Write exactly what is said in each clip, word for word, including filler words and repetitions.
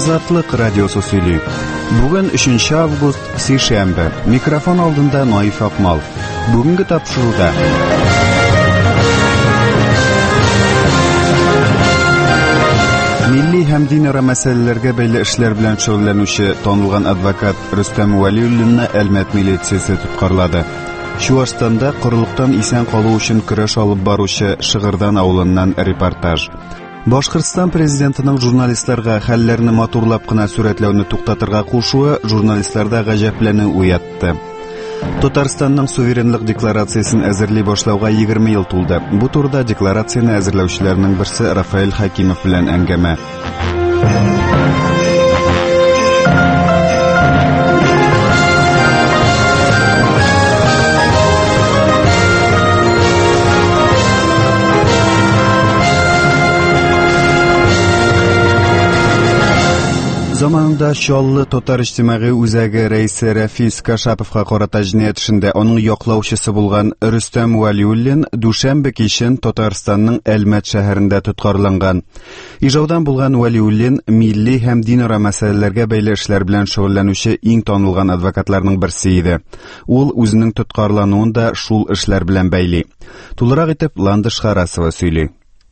Азатлык радиосы сөйли. Бүген өченче август, сейшәмбе. Микрофон алдында Наиф Акмал. Бүгенге тапшыруда Милли һәм динара мәсьәләләргә бәйле эшләр белән шөгыльләнүче танылган адвокат Рөстәм Вәлиуллинны Әлмәт милициясе тоткарлады. Чуашстанда корылыктан исән калу өчен көрәш алып баручы Шыгырдан авылыннан репортаж. Башкортстан президентының журналистларга хәлләрне матурлап кына сүрәтләүне туктатырга кушуы журналистларда гаҗәпләнү уятты. Татарстанның суверенлык декларациясын әзерли башлауга егерме ел тулды. Бу турыда декларацияны әзерләүчеләрнең берсе Рафаэль Хакимов белән әңгәмә. Заманында Чаллы татар иҗтимагый үзәге рәисе Рәфис Кашаповка карата җинаять эшендә аның яклаучысы булган Рөстәм Вәлиуллин дүшәмбе кичен Татарстанның Әлмәт шәһәрендә тоткарланган. Ижаудан булган Вәлиуллин милли һәм динара мәсьәләләргә бәйле эшләр белән шөгыльләнүче иң танылган адвокатларның берсе иде. Ул үзенең тоткарлануын да шул эшләр белән бәйли. Тулырак итеп Ландыш Харасова сөйли.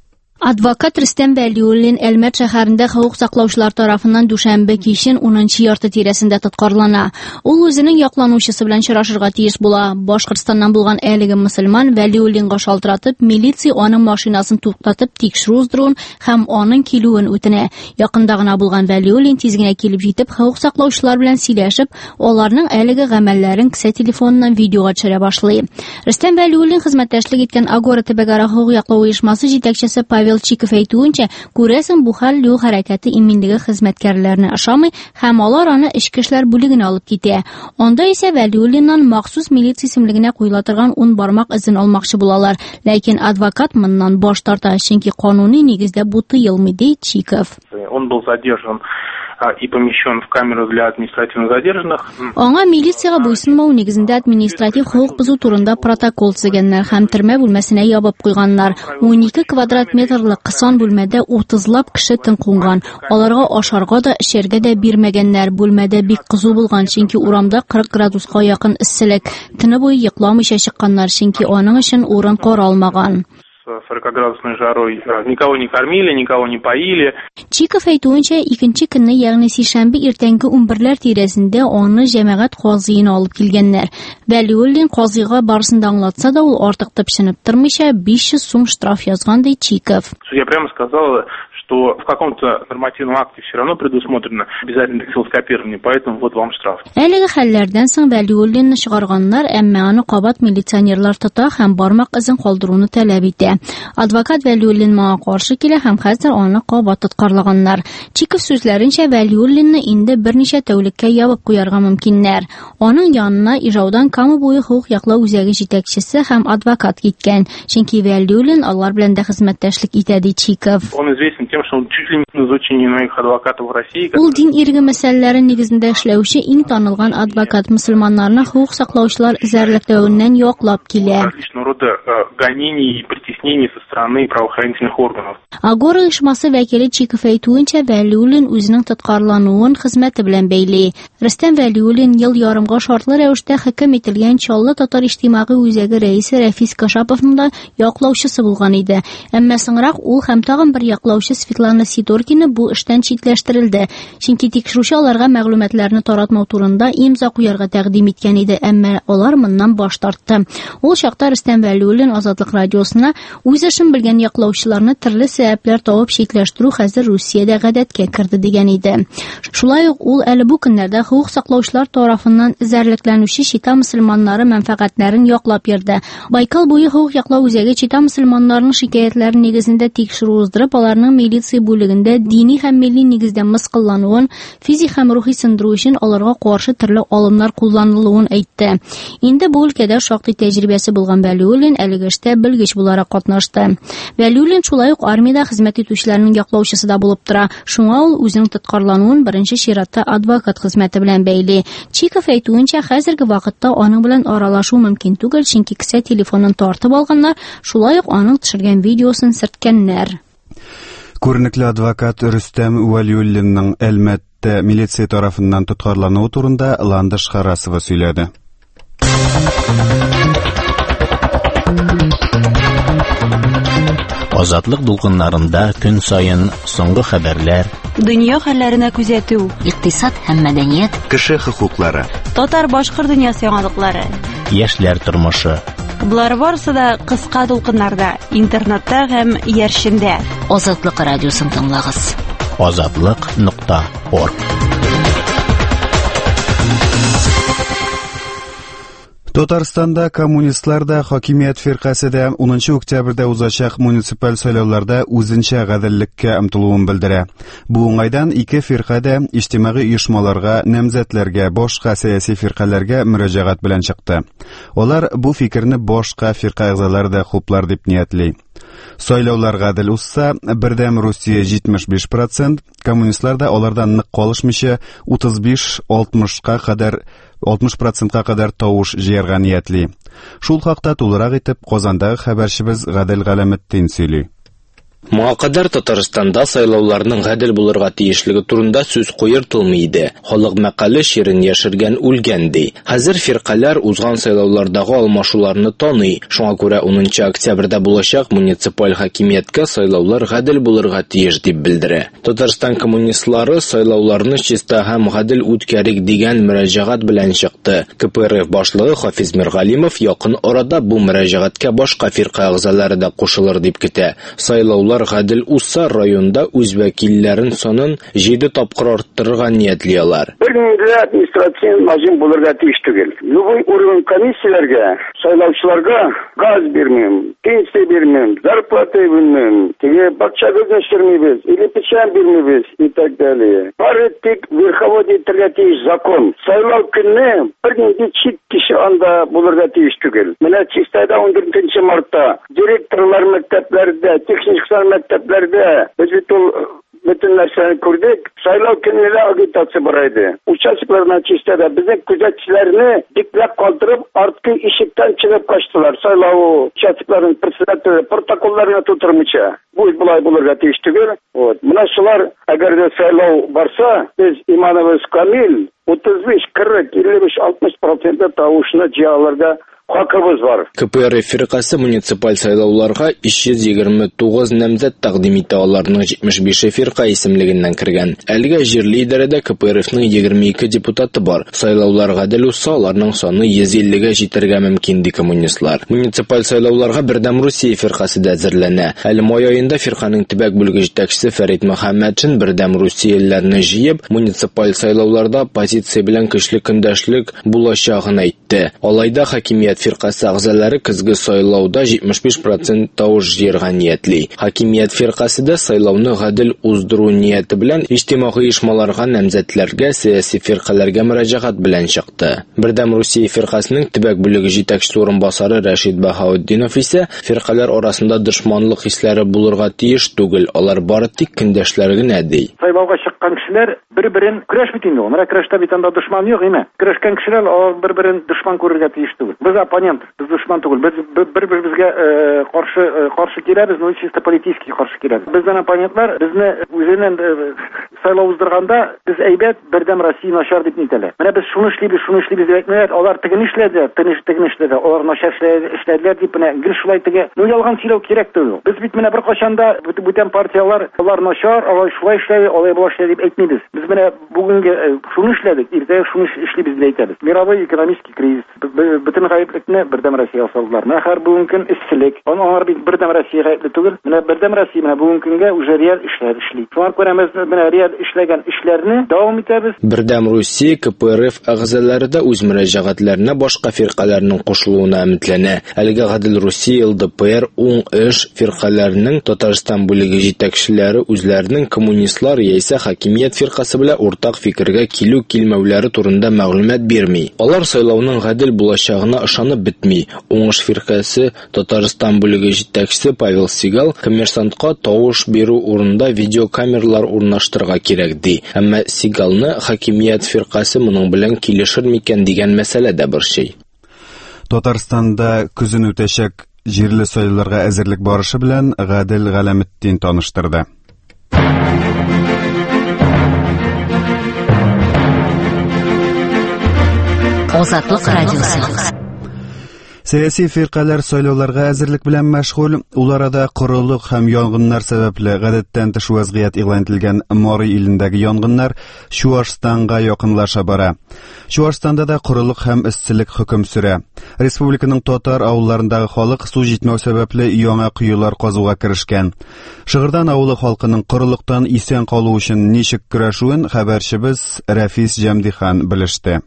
Адвокат Рөстәм Вәлиуллин Әлмәт шәһәрендә хокук саклаучылар тарафыннан дүшәмбе кичен унынчы ярты тирәсендә тоткарлана. Ул үзенең якланучысы белән чырашырга тиеш була. Башкортстаннан булган әлеге мөселман Вәлиуллинга шалтыратып, милиция аның машинасын туктатып тикшерү уздыруын һәм аның килүен үтенә. Якында гына булган Вәлиуллин тиз генә килеп җитеп, хокук саклаучылар белән сөйләшеп, аларның әлеге гамәлләрен кесә телефоныннан видеога төшерә башлый. Рөстәм Вәлиуллин хезмәттәшлек иткән Агора төбәгара хокук яклау оешмасы җитәкчесе Павел Чиков әйтүенчә, күрәсен бу хәл юл хәрәкәте иминлеге хезмәткәрләренә ошамый һәм алар аны эчке эшләр бүлегенә алып китә. Анда исә Вәлиуллиннан махсус милиция исемлегенә куела торган ун бармак изен алмакчы булалар. Ләкин адвокат моннан баш тарта, чөнки кануни нигездә бу тыелмый, ди Чиков. Он был задержан и помещен в камеру для административно задержанных. Аңа милицияга буйсынмау нигезендә административ хокук бозу турында протокол төзегәннәр һәм төрмә бүлмәсенә ябып куйганнар. унике квадрат метрлык кысан бүлмәдә утызлап кеше тын кунган. Аларга ашарга да, эчәргә дә бирмәгәннәр. Бүлмәдә бик кызу булган, чөнки урамда кырык градуска якын эсселек. Төне буе йокламыйча чыкканнар, чөнки аның өчен урын каралмаган. сорокаградусной жарой никого не кормили, никого не поили. Чиков әйтүенчә, икенче көнне, ягъни сишәмбе иртәнге унберләр тирәсендә аны җәмәгать казыена алып килгәннәр. Вәлиуллин казыйга барысын да аңлатса да, ул артык тыпчынып тормыйча besh йөз сум штраф язган, ди Чиков. Судья прямо сказала, что в каком-то нормативном акте все равно предусмотрено обязательно дактилоскопирование, поэтому вот вам штраф. Әлеге хәлләрдән соң Вәлиуллинны чыгарганнар, әмма аны кабат милиционерлар тота һәм бармак изен калдыруны таләп итә. Адвокат Вәлиуллин моңа каршы килә һәм хәзер аны кабат тоткарлаганнар. Чиков сүзләренчә, Вәлиуллинны инде берничә тәүлеккә ябып куярга мөмкиннәр. Аның янына Ижаудан Кама буе хокук яклау үзәге җитәкчесе һәм адвокат киткән, чөнки Вәлиуллин алар белән дә хезмәттәшлек итә, ди Чиков. Он известен тем, что он чуть ли не изучение многих адвокатов в России. Ул дин ирге мәсьәләләре нигезендә эшләүче иң танылган адвокат, мөселманнарны хокук саклаучылар эзәрлекләүеннән яклап килә. Различного рода гонений и притеснений со стороны правоохранительных органов. Агора оешмасы вәкиле Чиков әйтүенчә, Вәлиуллин үзенең тоткарлануын хезмәте белән бәйли. Рөстәм Вәлиуллин ел ярымга шартлы рәвештә хөкем ителгән Чаллы татар иҗтимагый үзәге рәисе Рәфис Кашаповның да яклаучысы булган иде. Әмма соңрак ул һәм тагын бер яклаучы Светлана Сидоркина бу эштән читләштерелде. Чөнки тикшерүче аларга мәгълүматларны таратмау турында имза куярга тәкъдим иткән иде, әмма алар моннан баш тартты. Ул чакта Рөстәм Вәлиуллин Азатлык радиосына үз эшен белгән яклаучыларны төрле сәбәпләр табып читләштерү хәзер Русиядә гадәткә керде дигән иде. Шулай ук ул әле бу көннәрдә хокук саклаучылар тарафыннан эзәрлекләнүче чита мөселманнары мәнфәгатьләрен яклап йөрде. Байкал буе хокук яклау үзәге чита мөселманнарының шикаятьләре нигезендә тикшерү уздырып, аларның милиция бүлегендә дини һәм милли нигездә мыскыллануын, физик һәм рухи сындыру өчен аларга каршы төрле алымнар кулланылуын әйтте. Инде бу өлкәдә шактый тәҗрибәсе булган Вәлиуллин әлеге эштә белгеч буларак катнашты. Вәлиуллин шулай ук армиядә хезмәт итүчеләрнең яклаучысы да булып тора. Шуңа ул үзенең тоткарлануын беренче чиратта адвокат хезмәте белән бәйли. Чиков әйтүенчә, хәзерге вакытта аның белән аралашу мөмкин түгел, чөнки кесә телефонын тартып алганнар, шулай ук аның төшергән видеосын сөрткәннәр. Күренекле адвокат Рөстәм Вәлиуллинның Әлмәттә милиция тарафыннан тоткарлануы турында Ландыш Харасова сөйләде. Азатлык дулкыннарында көн сайын соңгы хәбәрләр, дөнья хәлләренә күзәтү, икътисад һәм мәдәният, кеше хокуклары, татар-башкорт дөньясы яңалыклары, яшьләр тормышы. Булар барысы да кыска дулкыннарда, интернетта һәм яршендә. Азатлык радиосын тыңлагыз. азатлык нокта орг. Татарстанда коммунистлар да, хакимият фиркасы да унынчы октябрьдә узачак муниципаль сайлауларда үзенчә гаделлеккә омтылуын белдерә. Бу уңайдан ике фирка да иҗтимагый оешмаларга, намзәтләргә, башка сәяси фиркаларга мөрәҗәгать белән чыкты. Алар бу фикерне башка фирка әгъзалары да хуплар дип ниятли. Сайлаулар гадел узса, Бердәм Русия җитмеш биш процент, коммунистлар да алардан нык калышмыйча утыз биш-алтмышка кадәр алтмыш процентка кадәр тавыш җыярга ниятли. Шул хакта тулырак итеп Казандагы хәбәрчебез Гадел Галәметдин сөйли. Моңа кадәр Татарстанда сайлауларның гадел булырга тиешлеге турында сүз куертылмый иде. Халык мәкале ширин яшергән үлгән ди. Хәзер фиркалар узган сайлаулардагы алмашуларны таный. Шуңа күрә унынчы октябрьдә булачак муниципаль хакимияткә сайлаулар гадел булырга тиеш дип белдерә. Татарстан коммунистлары сайлауларны чиста һәм гадел үткәрик дигән мөрәҗәгать белән чыкты. КПРФ башлыгы Хафиз Миргалимов якын арада бу мөрәҗәгатькә башка фирка әгъзалары да кушылыр дип көтә. Сайлаулар гадел узса, районда үз вәкилләрен санын җиде тапкыр арттырырга ниятли алар. Бер административ мәҗин булырга тиеш түгел. Любой уровень комиссияләргә, сайлаучыларга газ бирмим, пенсия бирмим, зарплата бирмим, теге бакча гөзәштермибез, или печән бирмибез и так далее. Бары тик верховодить итәргә тиеш закон. Сайлау көнне бер нинди чит кеше анда булырга тиеш түгел. Менә Чистайда он дүртенче мартта директорлар мәктәпләрдә, техник мәктәпләрдә без бит ул бөтен нәрсәне күрдек. Сайлау көннәре агитация бар иде. Участокларына Чистайда безнең күзәтчеләрне дикләп калдырып, арткы ишектән чыгып качтылар. Сайлау участокларын председатель протоколларына тутырмыйча. Бу булай булырга тиеш түгел. Вот. Менә шулар, әгәр дә сайлау барса, без иманыбыз камил, утыз биш, кырык, илле биш, алтмыш процент тавышны җыяларга хакыбыз бар. КПРФ фиркасы муниципаль сайлауларга өч йөз егерме тугыз намзәт тәкъдим итә, аларның җитмеш бише фирка исемлегеннән кергән. Әлегә җир лидеры КПРФның егерме ике депутаты бар. Сайлаулар гадел узса, аларның саны йөз иллегә җитәргә мөмкин ди коммунистлар. Муниципаль сайлауларга Бердәм Русия фиркасы да әзерләнә. Әле май аенда фирканың төбәк бүлеге җитәкчесе Фәрит Мөхәммәтшин Бердәм Русияләрне җыеп, муниципаль сайлауларда позиция белән көчле көндәшлек булачагын әйтте. Алайда хакимият фиркасы әгъзалары көзге сайлауда җитмеш биш процент тавыш җыярга ниятли. Хакимият фиркасы да сайлауны гадел уздыру нияте белән иҗтимагый оешмаларга, намзәтләргә, сәяси фиркаларга мөрәҗәгать белән чыкты. Бердәм Русия фиркасының төбәк бүлеге җитәкчесе орынбасары Рәшид Баһаутдинов исә фиркалар арасында дошманлык хисләре булырга тиеш түгел, алар бары тик көндәшләр генә ди. Сайлауга чыккан кешеләр бер-берен көрәш бит инде. Менә көрәштә бит анда дошман юк, име? Көрәшкән кешеләр бер-берен дошман күрергә тиеш түгел. Без оппонент, без дошман түгел. Без бер-беребезгә каршы каршы киләбез, но чисто политически каршы киләбез. Безнең оппонентлар безне үзеннән сайлау уздырганда без әйбәт, Бердәм Россия начар дип нитәләр. Менә без шуны эшлибез, шуны эшлибез дип әйтмәйләр. Алар тегене эшләде, тегене эшләде. Алар начар эшләделәр дип менә гел шулай теге. Ну ялган сөйләү кирәк түгел. Без бит менә бер качанда бүтән партиялар алар начар, алар шулай эшләде, алай була эшләде дип әйтмибез. Без менә бүгенге шуны эшләдек, иртәгә шуны эшлибез дип әйтәбез. Мировой экономический кризис, бөтен гаеплекне Бердәм Россия салдылар. Менә һәр бүгенге көн эсселек. Алар бит Бердәм Россия гаепле түгел. Менә Бердәм Россия менә бүгенге көнгә уже реаль эшләр эшли. Шуңа күрә без менә реаль эшләгән эшләрне дәвам итәбез. Бердәм Русия КПРФ әгъзалары да үз мөрәҗәгатьләренә башка фиркаларның кушылуына өметләнә. Әлегә гадел Русия, ЛДПР, уң эш фиркаларының Татарстан бүлеге җитәкчеләре үзләренең коммунистлар яисә хакимият фиркасы белән уртак фикергә килү килмәүләре турында мәгълүмат бирми. Алар сайлауның гадел булачагына ышанып бетми. Уң эш фиркасы Татарстан бүлеге җитәкчесе Павел Сигал коммерсантка тавыш бирү урында видеокамералар урнаштырырга кирәк ди. Әмма Сигалны хакимият фиркасы моның белән килешер микән дигән мәсьәлә дә борчый. Татарстанда күзен үтәчәк җирле сайлауларга әзерлек барышы белән Гадел Галәметдин таныштырды. Азатлык радиосы. Сәяси фиркалар сайлауларга әзерлек белән мәшгуль, ул арада корылык һәм янгыннар сәбәпле гадәттән тыш вазгыять игълан ителгән Мори илендәге янгыннар Чуашстанга якынлаша бара. Чуашстанда да корылык һәм эсселек хөкем сөрә. Республиканың татар авылларындагы халык су җитмәү сәбәпле яңа куюлар казуга керешкән. Шыгырдан авылы халкының корылыктан исән калу өчен ничек көрәшүен хәбәрчебез Рафис Җәмдихан белеште.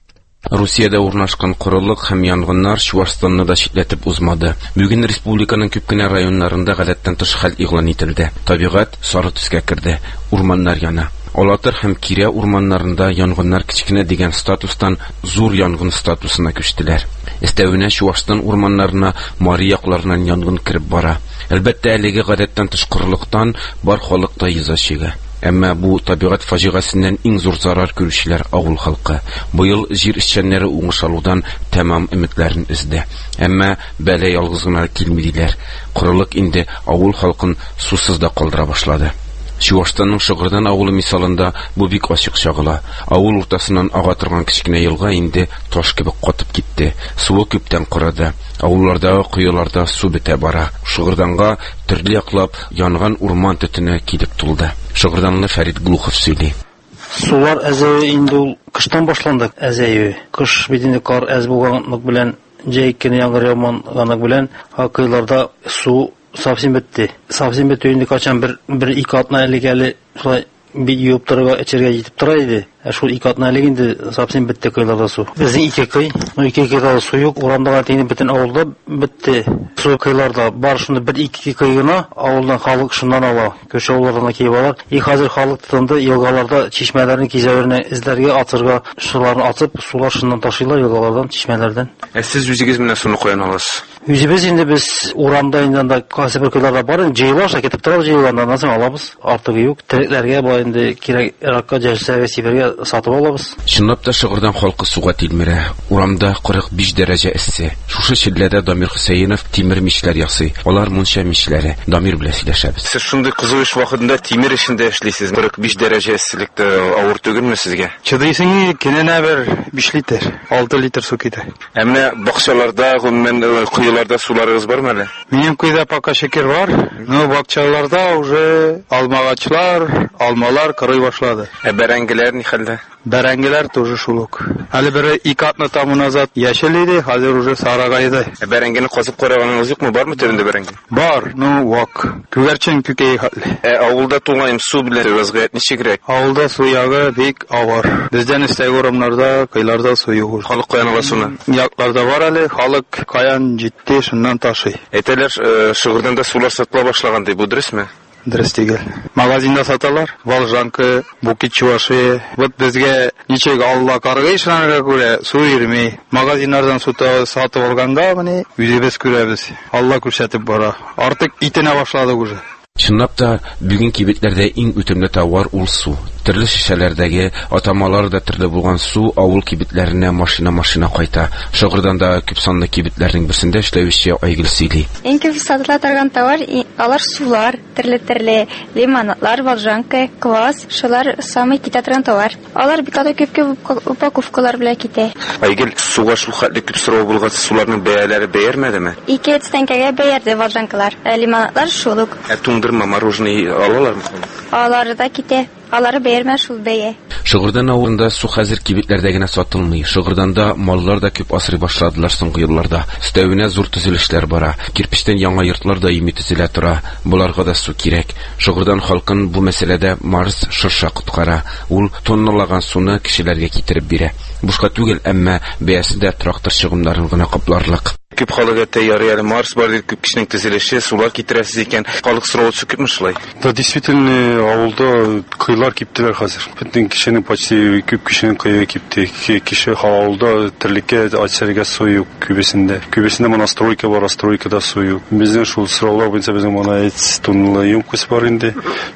Русиядә урнашкан корылык һәм янгыннар Чуашстанны да читләтеп узмады. Бүген республиканың күп кенә районнарында гадәттән тыш хәл игълан ителде. Табигать сары төскә керде. Урманнар яна. Алатыр һәм Кирә урманнарында янгыннар кичкенә дигән статустан зур янгын статусына күчтеләр. Өстәвенә Чуашстан урманнарына Мари якларыннан янгын кирип бара. Әлбәттә, әлеге гадәттән тыш корылыктан бар халык та йөзә чига. Әмма бу табигать фаҗигасеннән иң зур зарар күрүчеләр авыл халкы. Быел җир эшчәннәре уңыш алудан тәмам өметләрен өзде. Әмма бәлә ялгыз гына килми диләр. Корылык инде авыл халкын сусыз да калдыра башлады. Чуашстанның Шыгырдан авылы мисалында бу бик ачык чагыла. Авыл уртасыннан ага торган кичкенә елга инде таш кебек катып китте. Суы күптән корыды. Авыллардагы куюларда су бетә бара. Шыгырданга төрле яклап янган урман төтене килеп тулды. Шыгырданлы Фәрит Глухов сөйли. Сулар әзәе инде ул кыштан башланды. Әзәе кыш битендә кар әз булганлык белән җәй көне яңгыр яуганлык белән кыйларда су совсем бетте. Совсем бетте инде качан бер бер ике атна элек әле шулай бит юып торырга эчәргә җитеп тора иде. Ә шул ике атна элек инде совсем бетте кыйларда су. Безнең ике кый, ну ике кыйда су юк, урамдагы тиңе бөтен авылда бетте. Су кыйларда бар шунда бер ике кый гына авылдан халык шуннан ала. Көче авыллардан киеп алар. И хәзер халык тотынды, елгаларда чишмәләрне кизәверне эзләргә атырга, шуларны атып, сулар шуннан ташыйлар елгалардан, чишмәләрдән. Ә сез үзегез менә суны куян аласыз? Үзебез инде без урамда инде анда кайсы бер кыйларда бар, җыелаша кетип торабыз, җыелганнан соң алабыз. Артыгы юк. Терекләргә бу инде кирәк ракка җәлсәгә сибәргә сатып алабыз. Чынлап та Шыгырдан халкы суга тилмерә. Урамда кырык биш дәрәҗә эссе. Шушы чилләдә Дамир Хусейнов тимер мичләр ясый. Алар мунча мичләре. Дамир белән сөйләшәбез. Сез шундый кызу эш вакытында тимер эшендә эшлисез. кырык биш дәрәҗә эсселектә авыр түгелме сезгә? Чыдыйсың кененә бер биш литр, алты литр су китә. Ә менә бакчаларда, гомумән куюларда суларыгыз бармы әле? Минем куйда пока шекер бар, но бакчаларда уже алмагачлар, алмалар кырый башлады. Ә бәрәңгеләр ни хәлдә? Бәрәңгеләр тоже шулук. Әле бер ике атна тому назад яшел иде, хәзер уже сарагайды. Ә бәрәңгене казып караганыгыз юкмы? Бармы төбендә бәрәңге? Бар, ну вак. Күгәрчен күкәй хәтле. Ә авылда туган су белән вазгыять ничегрәк? Авылда су ягы бик авыр. Бездән өстәге урамнарда, кыйларда су юк. Халык каян ала суны? Якларда бар әле, халык каян җитте, шуннан ташый. Әйтәләр, Шыгырдан да сулар сатыла башлаган ди, бу дөресме? Дөрес түгел. Магазинда саталар. Волжанка, Букет Чувашия. Вот безгә ничек Алла карга ишанга күрә су йөрми. Магазиннардан су сатып алганда, менә үзебез күрәбез. Алла күрсәтеп бара. Артык итенә башлады уже. Чынлап та бүген кибетләрдә иң үтемле товар ул су. Төрле шешәләрдәге, атамаларда төрле булган су авыл кибетләренә машина-машина кайта. Шыгырдан да күп санлы кибетләрнең берсендә эшләүче Айгөл сөйли. Иң күп сатыла торган товар алар сулар, төрле-төрле лимонадлар, волжанка, квас, шулар самый китә торган товар. Алар бик ата күп-күп упаковкалар белән китә. Айгөл, суга шул хәтле күп сорау булган суларның бәяләре бәермәдеме? ике тәңкәгә бәерде волжанкалар. Лимонадлар шулук. Ә туңдырма мороженое алалармы? Алары да китә. Алары бәермә шул бәя. Шыгырдан авылында су хәзер кибетләрдә генә сатылмый. Шыгырданда маллар да күп асрый башладылар соңгы елларда. Өстәвенә зур төзелешләр бара. Кирпечтән яңа йортлар да ими төзелә тора. Буларга да су кирәк. Шыгырдан халкын бу мәсьәләдә Марс шырша коткара. Ул тонналаган суны кешеләргә китереп бирә. Бушка түгел, әмма бәясе дә трактор чыгымнарын гына капларлык. Күп халыгы тәйяр әле Марс бар дип күп кешенең төзелеше, сулар китерәсез икән. Халык сораучы күпме шулай? Да, действительно, авылда кыйлар киптеләр хәзер. Бөтен кешенең почти күп кешенең кыя кипте. Кеше авылда терлеккә ачарга су юк күбесендә. Күбесендә монастройка бар, стройкада су юк. Безнең шул сораулар буенча безнең моны эц тонналы емкость бар инде.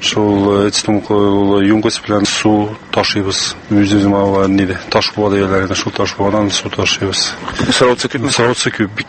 Шул эц тонналы емкость белән су ташыйбыз. Үзебез мала ниде? Таш вода яларында шул таш водан су ташыйбыз. Сораучы күпме? Сораучы күп.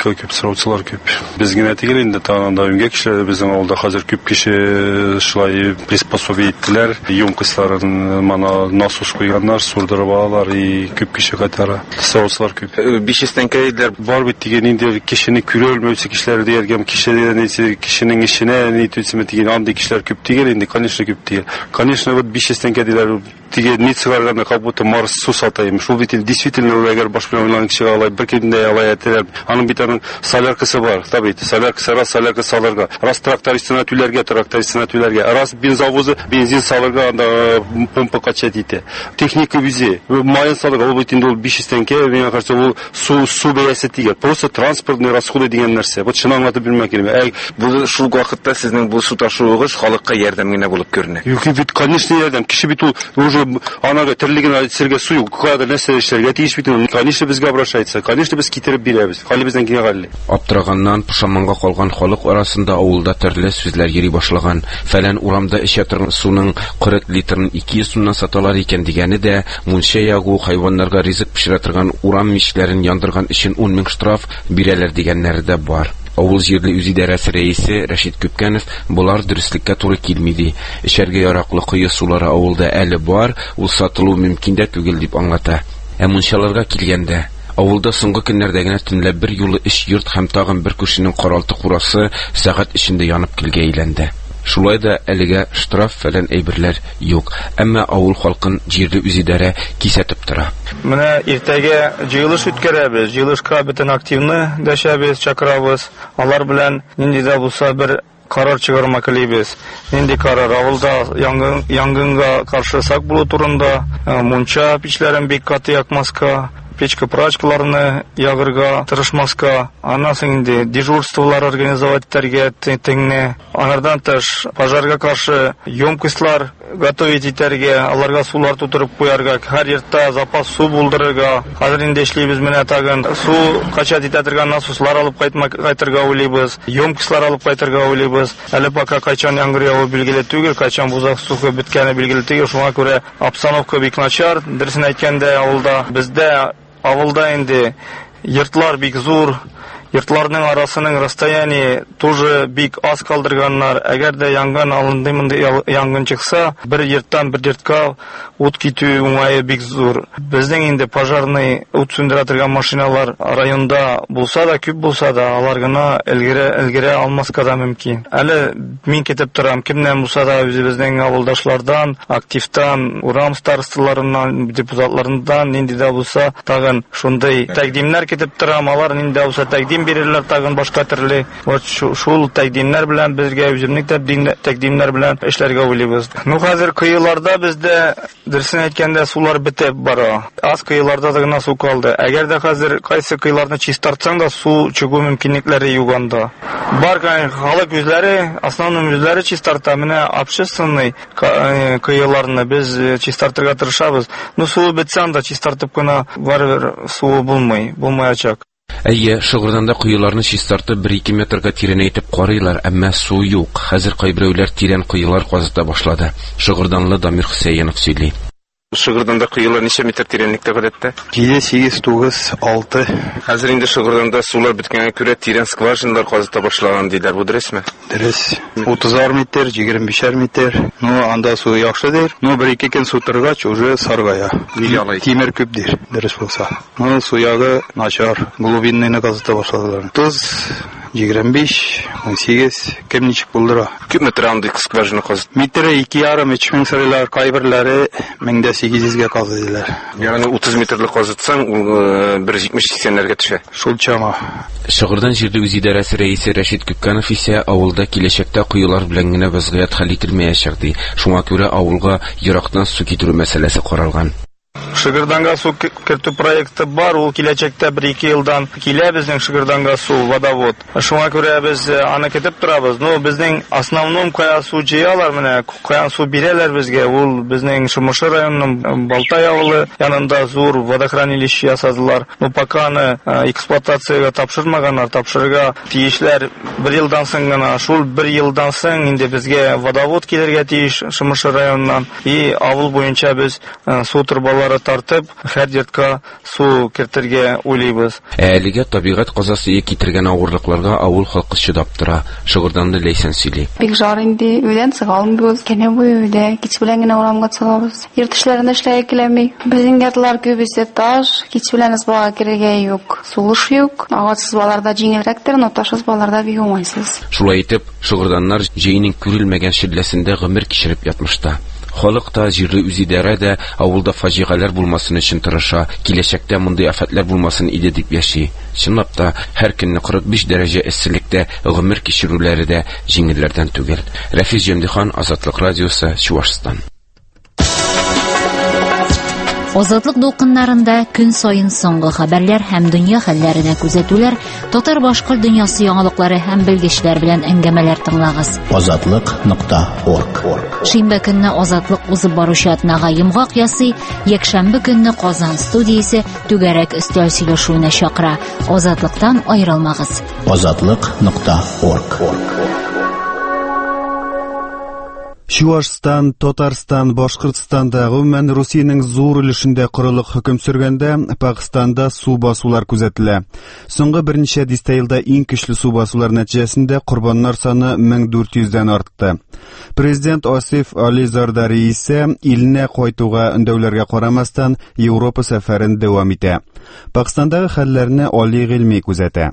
сораучы көп, сораучылар көп. Безгә нәтиҗә инде тагында үнгә кешеләр безнең авылда хәзер күп кеше шулай приспособить иттеләр. Емкостларын мана насос куйганнар, сурдырып алалар и күп кеше кайтара. Сораучылар күп. биш йөз тәңкәләр бар бит дигән инде кешене күрелмәүче кешеләр дияргә кешеләрне кешенең ишенә ни түсеме дигән андый кешеләр күп дигән инде, конечно күп дигән. Конечно вот биш йөз тәңкә диләр дигән ни сыгарганда как будто Марс су сатайм. Шул бит действительно әгәр баш белән уйланган кеше алай бер кендә алай әйтәләр. Аның бит аның соляркасы бар. Таbii соляркасы раз солярка салырга. Раз трактористына түләргә, трактористына түләргә. Раз бензовозы бензин салырга, анда помпа качать итә. Техника үзе. Майын салырга ул бит инде ул биш йөз тәңкә, миңа каршы ул су су бәясе тигән. Просто транспортный расходы дигән нәрсә. Вот шуны аңлатып билмәк кирәк. Әй бу шул вакытта сезнең бу су ташуыгыз халыкка ярдәм генә булып күренә. Юк бит конечно ярдәм. Кеше бит ул уже анага тирлеген әйтсергә су юк. Кадәр нәрсә эшләргә тиеш бит ул. Конечно безгә обращается. Конечно без китереп бирәбез. Хәле безнең киңә хәле. Аптыраганнан пушаманга калган халык арасында авылда төрле сүзләр йөри башлаган. Фәлән урамда эчә торган суның кырык литрын ике йөз сумнан саталар икән дигәне дә, мунча ягу хайваннарга ризык пешерә торган урам мичләрен яндырган өчен ун мең штраф бирәләр дигәннәре дә бар. Авыл җирле үзидарәсе рәисе Рәшит Күпкәнов булар дөреслеккә туры килми ди. Эчәргә яраклы кое сулары авылда әле бар, ул сатылу мөмкин дә түгел дип аңлата. Ә мунчаларга килгәндә, авылда соңгы көннәрдә генә төнлә бер юлы эш йорт һәм тагын бер күршенең каралты курасы сәгать эчендә янып килгән әйләнде. Шулай да әлегә штраф фәлән әйберләр юк, әмма авыл халкын җирле үзидарә кисәтеп тора. Менә иртәгә җыелыш үткәрәбез, җыелышка бөтен активны дәшәбез, чакырабыз. Алар белән нинди дә булса бер карар чыгармак телибез. Нинди карар? Авылда янгын янгынга каршы сак булу турында, мунча печләрен бик каты якмаска, печка прачкаларны ягырга тырышмаска, аннан соң инде дежурстволар организовать итәргә теңне, анардан тыш пожарга каршы емкостлар готовить итәргә, аларга сулар тутырып куярга, һәр йортта запас су булдырырга. Хәзер инде эшлибез менә тагын су качат итә торган насослар алып кайтмак кайтырга уйлыйбыз, емкостлар алып кайтырга уйлыйбыз. Әле пока качан яңгыр явы билгеле түгел, качан бузак суы биткәне билгеле түгел. Шуңа күрә обстановка бик начар. Дөресен әйткәндә, авылда бездә авылда инде йортлар бик зур, йортларның арасының расстояние тоже бик аз калдырганнар. Әгәр дә янгын алынды, монда янгын чыкса, бер йорттан бер йортка ут китү уңае бик зур. Безнең инде пожарный ут сүндерә торган машиналар районда булса да, күп булса да, алар гына элгере элгере алмаска да мөмкин. Әле мин кетеп торам, кемнән булса да үзебезнең авылдашлардан, активтан, урам старосталарыннан, депутатларындан нинди дә булса тагын шундый тәкъдимнәр кетеп торам. Алар нинди дә булса тәкъдим бирерләр тагын башка төрле. Вот шул тәкъдимнәр белән безгә үземнең тәкъдимнәр белән эшләргә уйлыйбыз. Ну хәзер кыйларда бездә дөресен әйткәндә сулар бетеп бара. Аз кыйларда да гына су калды. Әгәр дә хәзер кайсы кыйларны чистартсаң да су чыгу мөмкинлекләре юк анда. Бар халык үзләре, основном үзләре чистарта. Менә общественный кыйларны без чистартырга тырышабыз. Ну су бетсә анда чистартып кына барыбер су булмый, булмаячак. Әйе, Шыгырданда куеларны чистартып бер-ике метрга тирәнәйтеп карыйлар, әмма су юк. Хәзер кайберәүләр тирән куелар казыта башлады. Шыгырданлы Дамир Хусәенов сөйли. Шыгырданда куелар ничә метр тирәнлектә гадәттә? җиде, сигез, тугыз, алты. Хәзер инде Шыгырданда сулар биткәнгә күрә тирән скважиналар казыта башлаган диләр. Бу дөресме? Дөрес. утыз метр, егерме биш метр. Ну, анда су яхшыдыр. Ну, бер-ике көн су торгач уже саргая. Тимер күп дир, дөрес булса. Ну, су ягы начар, глубинныйны казыта башладылар. утыз, егерме биш, он сигез, кем ничек булдыра. Күп метр андый скважина казыта. Метры ике ярым, өч мең сарылар, кайберләре мең сигез йөзгә казыдылар. Ягъни утыз метрлы казытсаң, бер җитмеш-сиксәннәргә төшә. Шул чама. Шыгырдан җирле үзидарәсе рәисе Рәшит Күпкәнов исә авылда киләчәктә куелар белән генә вазгыять хәл ителмәячәк ди. Шуңа күрә авылга ерактан су китерү мәсьәләсе каралган. Шыгырданга су кертү проекты бар, ул киләчәктә бер-ике елдан килә безнең Шыгырданга су, водовод. Шуңа күрә без аны көтеп торабыз. Ну, безнең основном кая су җыялар, менә каян су бирәләр безгә. Ул безнең Шымышы районының Балтай авылы янында зур водохранилище ясадылар. Ну, пока аны эксплуатациягә тапшырмаганнар, тапшырырга тиешләр бер елдан соң гына. Шул бер елдан соң инде безгә водовод килергә тиеш Шымышы районыннан. И авыл буенча без су торбалары сулары тартып, һәр йортка су кертергә уйлыйбыз. Әлегә табигать казасы китергән авырлыкларга авыл халкы чыдап тора. Шыгырданды Ләйсән сөйли. Бик жар инде, өйдән сыгалмыйбыз, кәне буе өйдә, кич белән генә урамга чыгабыз. Йорт эшләрендә эшләй келәми. Безнең йортлар күбесе таш, кич белән ызбага керергә юк, сулыш юк. Агатсыз баларда җиңелрәктер, но ташсыз баларда бик уңайсыз. Шулай итеп, шыгырданнар җәйнең күрелмәгән ширләсендә гомер кичереп ятмышта. Халык та, җирле үзидарә дә авылда фаҗигаләр булмасын өчен тырыша, киләчәктә мондый афәтләр булмасын иде дип яши. Чынлап та, һәр көнне кырык биш дәрәҗә эсселектә гомер кичерүләре дә җиңелләрдән түгел. Рафис Җәмдихан, Азатлык радиосы, Чувашстан. Азатлык дулкыннарында көн сайын соңгы хәбәрләр һәм дөнья хәлләренә күзәтүләр, татар башкорт дөньясы яңалыклары һәм белгечләр белән әңгәмәләр тыңлагыз. азатлык нокта орг. Шимбә көнне Азатлык узып баручы атнага йомгак ясый, якшәмбе көнне Казан студиясе түгәрәк өстәл сөйләшүенә чакыра. Азатлыктан аерылмагыз. азатлык нокта орг. Чувашстан, Татарстан, Башкортстанда, гомумән Русиянең зур өлешендә корылык хөкем сөргәндә, Пакистанда су басулар күзәтелә. Соңгы берничә дистә елда иң көчле су басулар нәтиҗәсендә корбаннар саны мең дүрт йөздән артты. Президент Асиф Али Зардари исә иленә кайтуга өндәүләргә карамастан Европа сәфәрен дәвам итә. Пакистандагы хәлләрне али гыйльми күзәтә.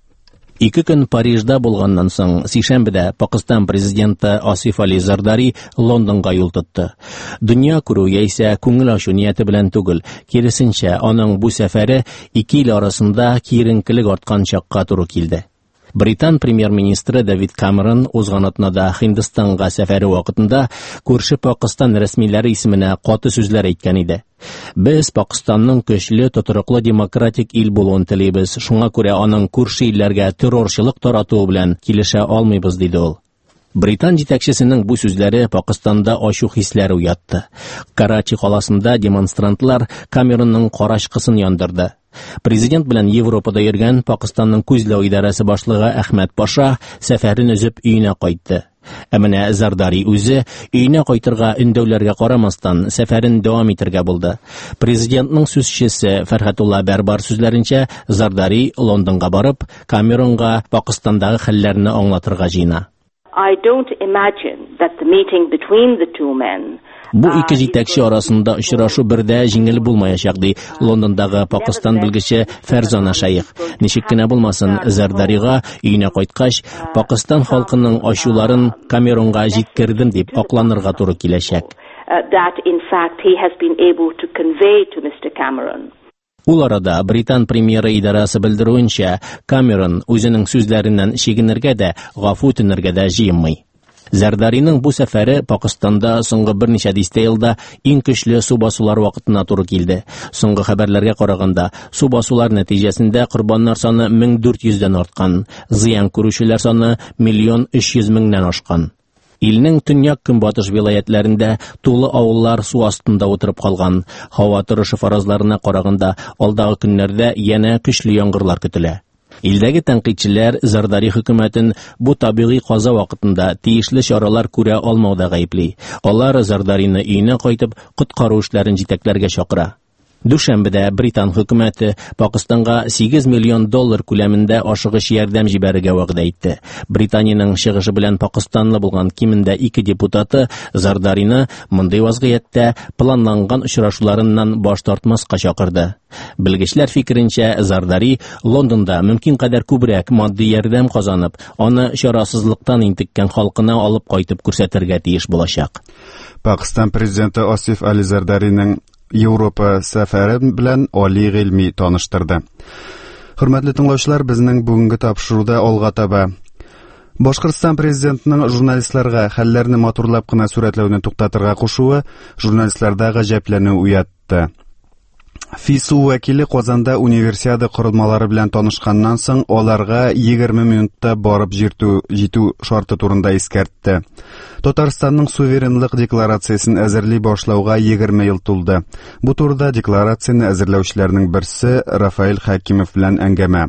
Ике көн Парижда булганнан соң, сишәмбедә Пакистан президенты Асиф Али Зардари Лондонга юл тотты. Дөнья күрү яисә күңел ачу нияте белән түгел, киресенчә, аның бу сәфәре ике ил арасында киеренкелек арткан чакка туры килде. Британ премьер-министры Дэвид Камерон узган атнада Һиндстанга сәфәре вакытында күрше Пакистан рәсмиләре исеменә каты сүзләр әйткән иде. Без Пакистанның көчле, тотрыклы демократик ил булуын телибез, шуңа күрә аның күрше илләргә террорчылык таратуы белән килешә алмыйбыз, диде ул. Британ җитәкчесенең бу сүзләре Пакистанда ачу хисләре уятты. Карачи каласында демонстрантлар Камеронның карачкысын яндырды. Президент белән Европада йөргән Пакистанның күзләү идарәсе башлыгы Әхмәд Паша сәфәрен өзеп өенә кайтты. Ә менә Зардари үзе өенә кайтырга өндәүләргә карамастан сәфәрен дәвам итәргә булды. Президентның сүзчесе Фәрхәтулла Бәрбар сүзләренчә, Зардари Лондонга барып, Камеронга Пакистандагы хәлләрне аңлатырга җыена. I don't imagine that the meeting between the two men Бу ике җитәкче арасында очрашу бердә җиңел булмаячак, ди Лондондагы Пакистан белгече Фәрзана Шайх. Ничек кенә булмасын, Зардарига өенә кайткач, Пакистан халкының ачуларын Камеронга җиткердем дип акланырга туры киләчәк. That in fact he has been able to convey to Mister Cameron. Ул арада Британ премьеры идарәсе белдерүенчә, Камерон үзенең сүзләреннән чигенергә дә, гафу үтенергә дә җыенмый. Зардариның бу сәфәре Пакистанда соңгы берничә дистә елда иң көчле су басулар вакытына туры килде. Соңгы хәбәрләргә караганда, су басулар нәтиҗәсендә корбаннар саны мең дүрт йөздән арткан, зыян күрүчеләр саны миллион өч йөз меңнән ашкан. Илнең төньяк-көнбатыш вилаятләрендә тулы авыллар су астында утырып калган. Һава торышы фаразларына караганда, алдагы көннәрдә янә көчле яңгырлар көтелә. Илдәге тәнкыйтьчеләр Зардари хөкүмәтен бу табигый каза вакытында тиешле чаралар күрә алмауда гаепли. Алар Зардарины өенә кайтып, коткару эшләрен җитәкләргә чакыра. Дүшәмбедә Британ хөкүмәте Пакистанга сигез миллион доллар күләмендә ашыгыч ярдәм җибәрергә вәгъдә итте. Британиянең чыгышы белән Пакистанлы булган кимендә ике депутаты Зардарины мондый вазгыятьтә планланган очрашуларыннан баш тартмаска чакырды. Белгечләр фикеренчә, Зардари Лондонда мөмкин кадәр күбрәк матди ярдәм казанып, аны чарасызлыктан интеккән халкына алып кайтып күрсәтергә тиеш булачак. Пакистан президенты Асиф Али Зардариның Европа сәфәре белән али гыйльми таныштырды. Хөрмәтле тыңлаучылар, безнең бүгенге тапшыруда алга таба Башкортстан президентының журналистларга хәлләрне матурлап кына сурәтләүне туктатырга кушуы журналистларда гаҗәпләнү уятты. ФИСУ вәкиле Казанда универсиада корылмалары белән танышканнан соң аларга егерме минутта барып җитү җитү шарты турында искәртте. Татарстанның суверенлык декларациясен әзерли башлауга егерме ел тулды. Бу турыда декларацияне әзерләүчеләрнең берсе Рафаэль Хакимов белән әңгәмә.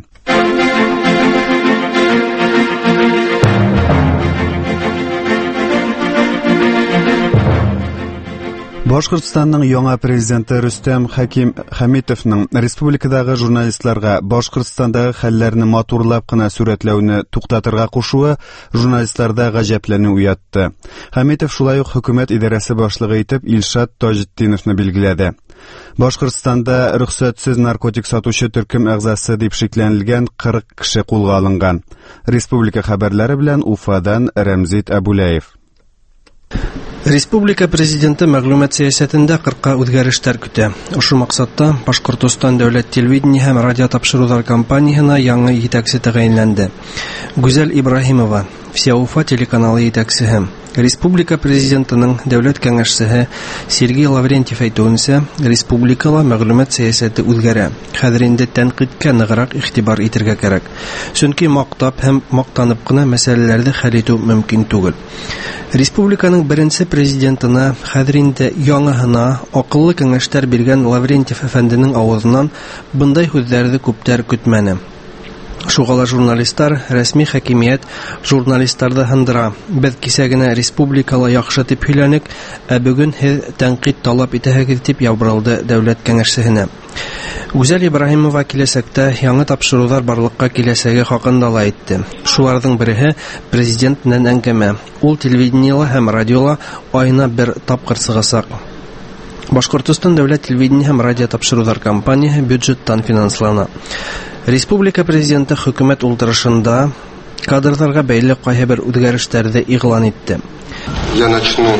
Башкортстанның яңа президенты Рөстәм Хәким Хәмитовның республикадагы журналистларга Башкортстандагы хәлләрне матурлап кына сүрәтләүне туктатырга кушуы журналистларда гаҗәпләнү уятты. Хәмитов шулай ук хөкүмәт идарәсе башлыгы итеп Илшат Таҗетдиновны билгеләде. Башкортстанда рөхсәтсез наркотик сатучы төркем әгъзасы дип шикләнелгән кырык кеше кулга алынган. Республика хәбәрләре белән Уфадан Рәмзит Әбүләев. Республика президенты мәгълүмат сәясәтендә кырка үзгәрешләр көтә. Ошо максатта Башкортстан дәүләт телевидение һәм радио тапшырулар компаниясына яңа җитәкче тәгаенләнде. Гүзәл Ибраһимова, Вся Уфа телеканалы җитәкчесе. Республика президентының дәүләт кәңәшчесе Сергей Лаврентьев әйтүенчә, республикала мәгълүмат сәясәте үзгәрә. Хәзер инде тәнкыйтькә ныграк игътибар итәргә кирәк. Чөнки мактап һәм мактанып кына мәсьәләләрне хәл итү мөмкин түгел. Республиканың беренче президентына хәзер инде яңаһына акыллы кәңәшләр биргән Лаврентьев әфәнденең авызыннан бындай сүзләрне күптәр көтмәне. Шугала журналистлар, рәсми хакимият журналистларда хандыра. Без кисә генә республикала яхшы дип һөйләнек, ә бүген һез тәнкыйть талап итәһегез дип ябырылды дәүләт кәңәшчесенә. Гүзәл Ибраһимова киләсәктә яңа тапшырулар барлыкка киләсәге хакында ла әйтте. Шуларның бере президент белән әңгәмә. Ул телевидениела һәм радиола айына бер тапкыр сыгасак. Башкортстан дәүләт телевидение һәм радио тапшырулар компаниясе бюджеттан финанслана. Республика президенты хөкүмәт ултырышында кадрларга бәйле кайһы бер үзгәрешләрне игълан итте. Я начну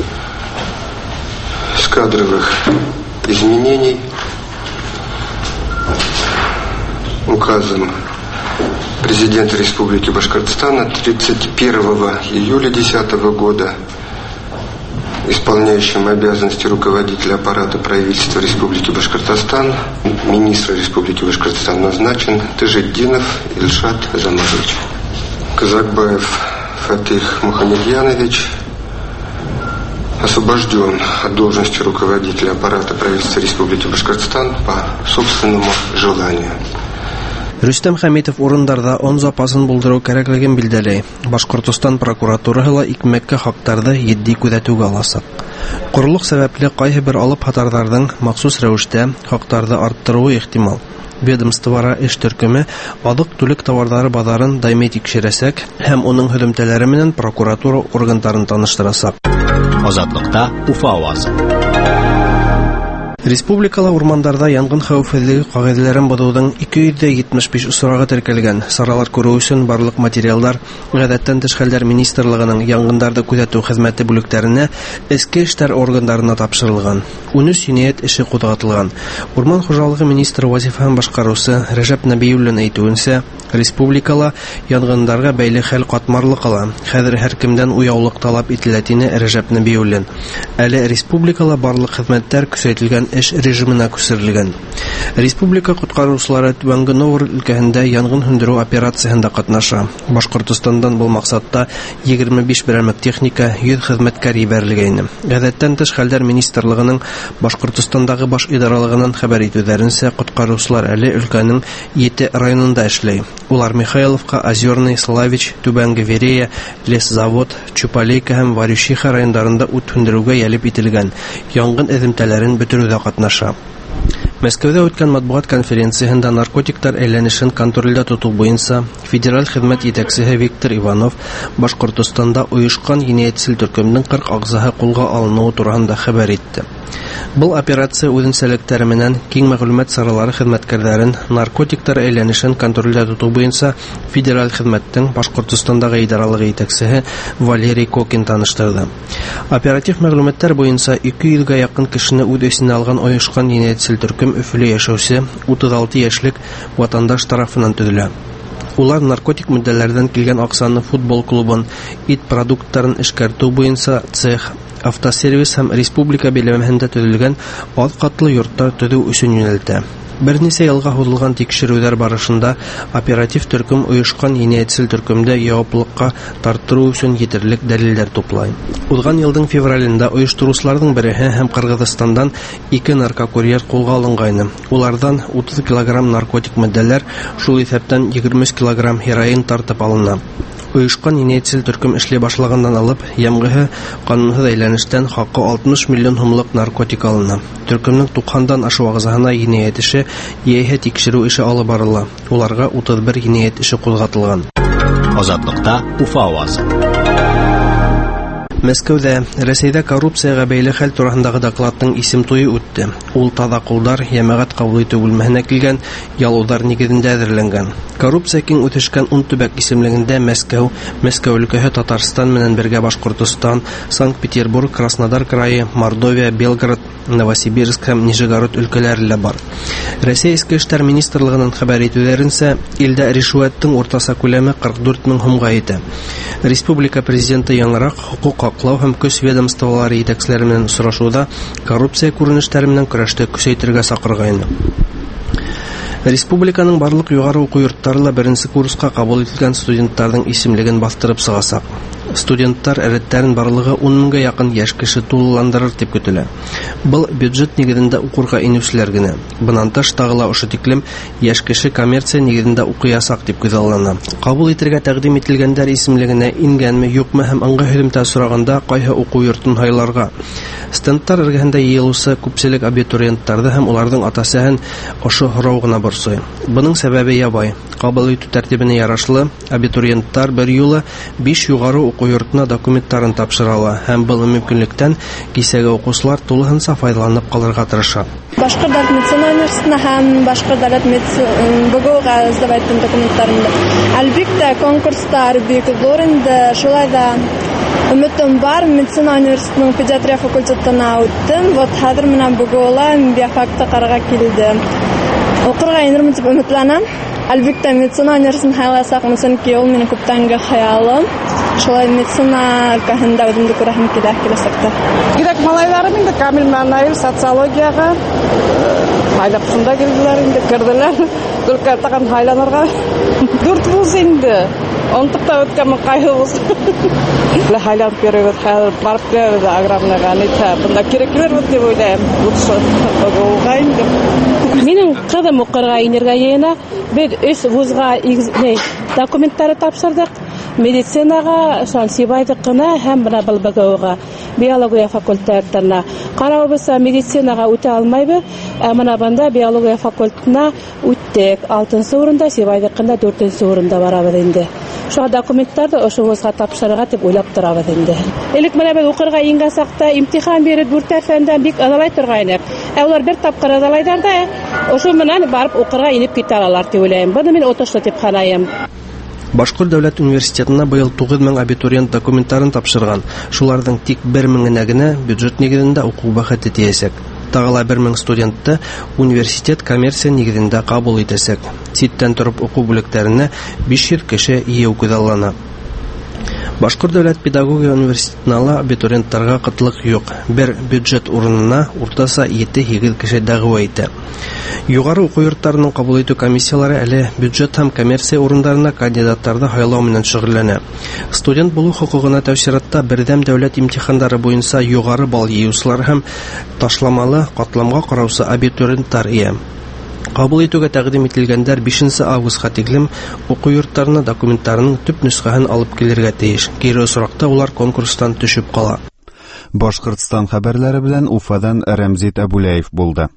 с кадровых изменений. Указом президента Республики Башкортостан от тридцать первого июля две тысячи десятого года исполняющим обязанности руководителя аппарата правительства Республики Башкортостан, министра Республики Башкортостан назначен Тажетдинов Ильшат Замарович. Казакбаев Фатих Мухамедьянович освобожден от должности руководителя аппарата правительства Республики Башкортостан по собственному желанию. Рөстәм Хәмитов урындарда он запасын булдыру кирәклеген билдәләй. Башкортстан прокуратурасы ла икмәккә хактарды җитди күзәтүгә аласак. Корылык сәбәпле кайһы бер алып хатарларның махсус рәвештә хактарды арттыруы ихтимал. Ведомствора эш төркеме азык-түлек товарлары базарын даими тикшерәсәк һәм уның һөҗүмтәләре белән прокуратура органнарын таныштырасак. Азатлыкта Уфа авазы. Республикала урмандарда янгын хәвефсезлеге кагыйдәләрен бозудың ике йөз җитмеш биш усрагы теркәлгән. Саралар күрү өчен барлык материаллар гадәттән тыш хәлләр министрлыгының янгыннарда күзәтү хезмәте бүлекләренә эске эшләр органнарына тапшырылган. ун өч җинаять эше кузгатылган. Урман хуҗалыгы министры вазифасын башкаручы Рәҗәп Нәбиуллин әйтүенчә, республикала янгыннарга бәйле хәл катмарлы кала. Хәзер һәркемдән уяулык талап ителә дине Рәҗәп Нәбиуллин. Әле республикала барлык хезмәттәр күсәйтелгән эш режимына күчерелгән. Республика коткаручылары Түбәнге Новгород өлкәсендә янгын һүндерү операциясендә катнаша. Башкортстандан бу максатта егерме биш берәмлек техника, йөз хезмәткәр җибәрелгән. Гадәттән тыш хәлләр министрлыгының Башкортстандагы баш идаралыгынан хәбәр итүләренчә, коткаручылар әле өлкәнең җиде районында эшләй. Улар Михайловка, Озерный, Славич, Түбәнге Верея, Лесзавод, Чупалейка һәм Варючиха районнарында ут һүндерүгә ялеп ителгән. Янгын эземтәләрен бетерүдә катнаша. Мәскәүдә үткән матбугат конференциясендә наркотиклар әйләнешен контрольдә тоту буенча федераль хезмәт җитәкчесе Виктор Иванов Башкортстанда оешкан җинаятьчел төркемнең кырык агзаһы кулга алынуы турында хәбәр итте. Бұл операция үзенчәлекләре менән киң мәгълүмат саралары хезмәткәрләрен наркотиклар әйләнешен контрольдә тоту буенча федераль хезмәттең Башкортстандагы идаралыгы җитәкчесе Валерий Кокин таныштырды. Оператив мәгълүматлар буенча ике йөзгә якын кешене үз эсенә алган оешкан җинаятьчел төркем Өфөле яшәүче утыз алты яшьлек ватандаш тарафыннан төзелә. Улар наркотик матдәләрдән килгән акчаны футбол клубын, ит продуктларын эшкәртү буенча цех, автосервис һәм республика биләмәһендә төзелгән аз катлы йортлар төзү өчен юнәлтә. Берничә елга һузылган тикшерүләр барышында оператив төркем оешкан җинаятьчел төркемдә яуаплылыкка тартыру өчен җитәрлек дәлилләр туплай. Узган елның февралендә оештыручыларның береһе һәм Кыргызстандан ике наркокурьер кулга алынган. Улардан утыз килограмм наркотик матдәләр, шул исәптән егерме өч килограмм героин тартып алына. Оешкан инициатив төркем эшли башлаганнан алып, ямгыһы канунсыз әйләнештән хакы алтмыш миллион сумлык наркотик алына. Төркемнең туксандан ашу агзасына иният эше, яисә тикшерү эше алып барыла. Уларга утыз бер иният эше кузгатылган. Азатлыкта Уфа авазы. Мәскәүдә Рәсәйдә коррупциягә бәйле хәл турында докладның исем туе үтте. Ул таза кулдар җәмәгать кабул итү бүлмәһенә килгән ялулар нигезендә әзерләнгән. Коррупция киң үтешкән ун төбәк исемлегендә Мәскәү, Мәскәү өлкәһе Татарстан менән бергә Башкортстан, Санкт-Петербург, Краснодар крае, Мордовия, Белгород, Новосибирск һәм Нижегород өлкәләре лә бар. Рәсәй Эчке эшләр министрлыгының хәбәр итүләренчә, илдә ришвәттең уртаса күләме кырык дүрт мең сумга итә. Республика президенты яңарак хукук аклау һәм көч ведомстволары итәкчеләре белән очрашуда коррупция күренешләре белән көрәштә көчәйтергә сакырган. Республиканың барлык югары уку йортларында беренче курска кабул ителгән студентларның исемлеген бастырып сыгасак. Студентлар әрәттәрен барлыгы ун меңгә якын яшь кеше тулыландырыр дип көтелә. Был бюджет нигезендә укырга инүчеләр генә. Бунан тыш тагыла ошо тиклем яшь кеше коммерция нигезендә укыясак дип күзаллана. Кабул итергә тәкъдим ителгәннәр исемлегенә ингәнме, юкмы һәм аңгы һөҗүмтә сораганда кайһы уку йортын хайларга. Стенттар эргәһендә йыелусы күпчелек абитуриентларда һәм уларның атасы-һән ошо һорау гына борсый. Буның сәбәбе ябай. Кабул итү тәртибенә ярашлы абитуриентлар бер юлы биш югары уку йортына документларын тапшырала һәм был мөмкинлектән кисәге укучылар тулыһынча файдаланып калырга тырыша. Башкорт дәүләт медицина университетына һәм Башкорт дәүләт медицина БГУга сдавайтын документларымды. Әлбиттә, конкурстар бик зур инде, шулай да өмитем бар. Медицина университетының педиатрия факультетына үттем. Вот хәзер менә БГУга биофакта карарга килдем. Укырга инермен дип өметләнәм. Әлбиттә, медицина университетын хайласак, мөмкин ул минем күптәнге хаялым. Шулай медицина өлкәһендә үземне күрәһем килә киләсәктә. Кирәк малайларым инде Камил Манаев социологиягә хайлап шунда килделәр инде, керделәр. Өлкә тагын хайланырга. Дүрт вуз инде. Онтыкта үткән кайһыбыз. Ла хайлап керәбез, хәзер партия да аграрныйга нитә. Бунда кирәкләр бит дип уйлыйм. Лучше БГУга инде. Минем кызым укырга инергә яна, без үз вузга документлары тапшырдык. Медицинага, Сибайдыкына һәм менә был БГУга, биология факультетына. Карабыз, медицинага үтә алмайбыз, ә менә бында биология факультетына үттек. алтынчы урында, Сибайдыкында дүртенче урында барабыз инде. Шу документларны ошо вузга тапшырырга дип уйлап торабыз инде. Элек менә без укырга ингән сакта имтихан биреп дүртәр фәндән бик азалай торгайнык. Ә улар бер тапкыр азалайдар да, ошо менән барып укырга инеп китә алалар дип уйлыйм. Буны мин отышлы дип ханаем. Башкорт дәүләт университетына быел тугыз мең абитуриент документларын тапшырган. Шуларның тик бер меңенә генә бюджет нигезендә уку бәхете тиясәк. Тагыла бер мең студентты университет коммерция нигезендә кабул итәсәк. Ситтән торып уку бүлектәренә биш йөз кеше ие күзаллана. Башкорт дәүләт педагогия университетына абитуриентларга кытлык юк. Бер бюджет урынына уртаса җиде-сигез кеше дәгъва итә. Югары уку йортларының кабул итү комиссиялары әле бюджет һәм коммерция урыннарына кандидаттарны хайлау менән шөгыльләнә. Студент булу хокугына тәүсиратта бердәм дәүләт имтиханнары буенча югары балл йыючылар һәм ташламалы катламга караучы абитуриентлар ия. Кабул итүгә тәкъдим ителгәннәр бишенче августка тиклем уку йортларына документларының төп нөсхәһен алып килергә тиеш. Кире соракта улар конкурстан төшеп кала. Башкортстан хәбәрләре белән Уфадан Рәмзит Әбүләев булды.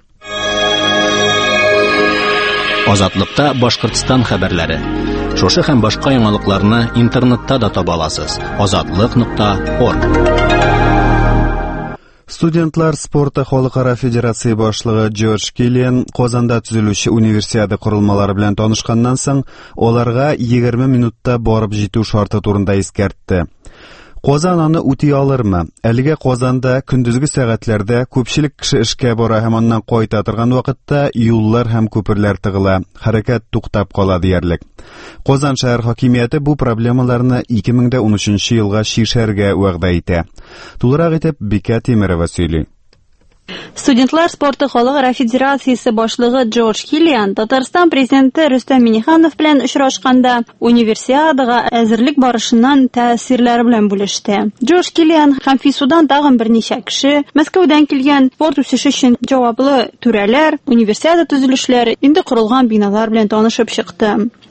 Азатлыкта Башкортстан хәбәрләре. Шушы һәм башка яңалыкларны интернетта да таба аласыз. азатлык нокта орг. Студентлар спорты халыкара федерация башлыгы Джордж Киллиан Казанда төзелүче универсиада корылмалары белән танышканнан соң, аларга егерме минутта барып җитү шарты турында искәртте. Казан аны үти алырмы? Әлегә Казанда көндезге сәгатьләрдә күпчелек кеше эшкә бара һәм аннан кайта торган вакытта юллар һәм күперләр тыгыла, хәрәкәт туктап кала диярлек. Казан шәһәр хакимияте бу проблемаларны ике мең дә ун өченче елга шишәргә вәгъдә итә. Тулырак итеп Бикә Тимерова сөйли. Студентлар спорты халыкара федерациясе башлыгы Джордж Киллиан Татарстан президенты Рөстәм Миңнеханов белән очрашканда универсиадага әзерлек барышыннан тәэсирләре белән бүлеште. Джордж Киллиан һәм ФИСУдан тагын берничә кеше, Мәскәүдән килгән спорт үсеше өчен җаваплы түрәләр, универсиада төзелешләре, инде корылган биналар белән танышып чыкты.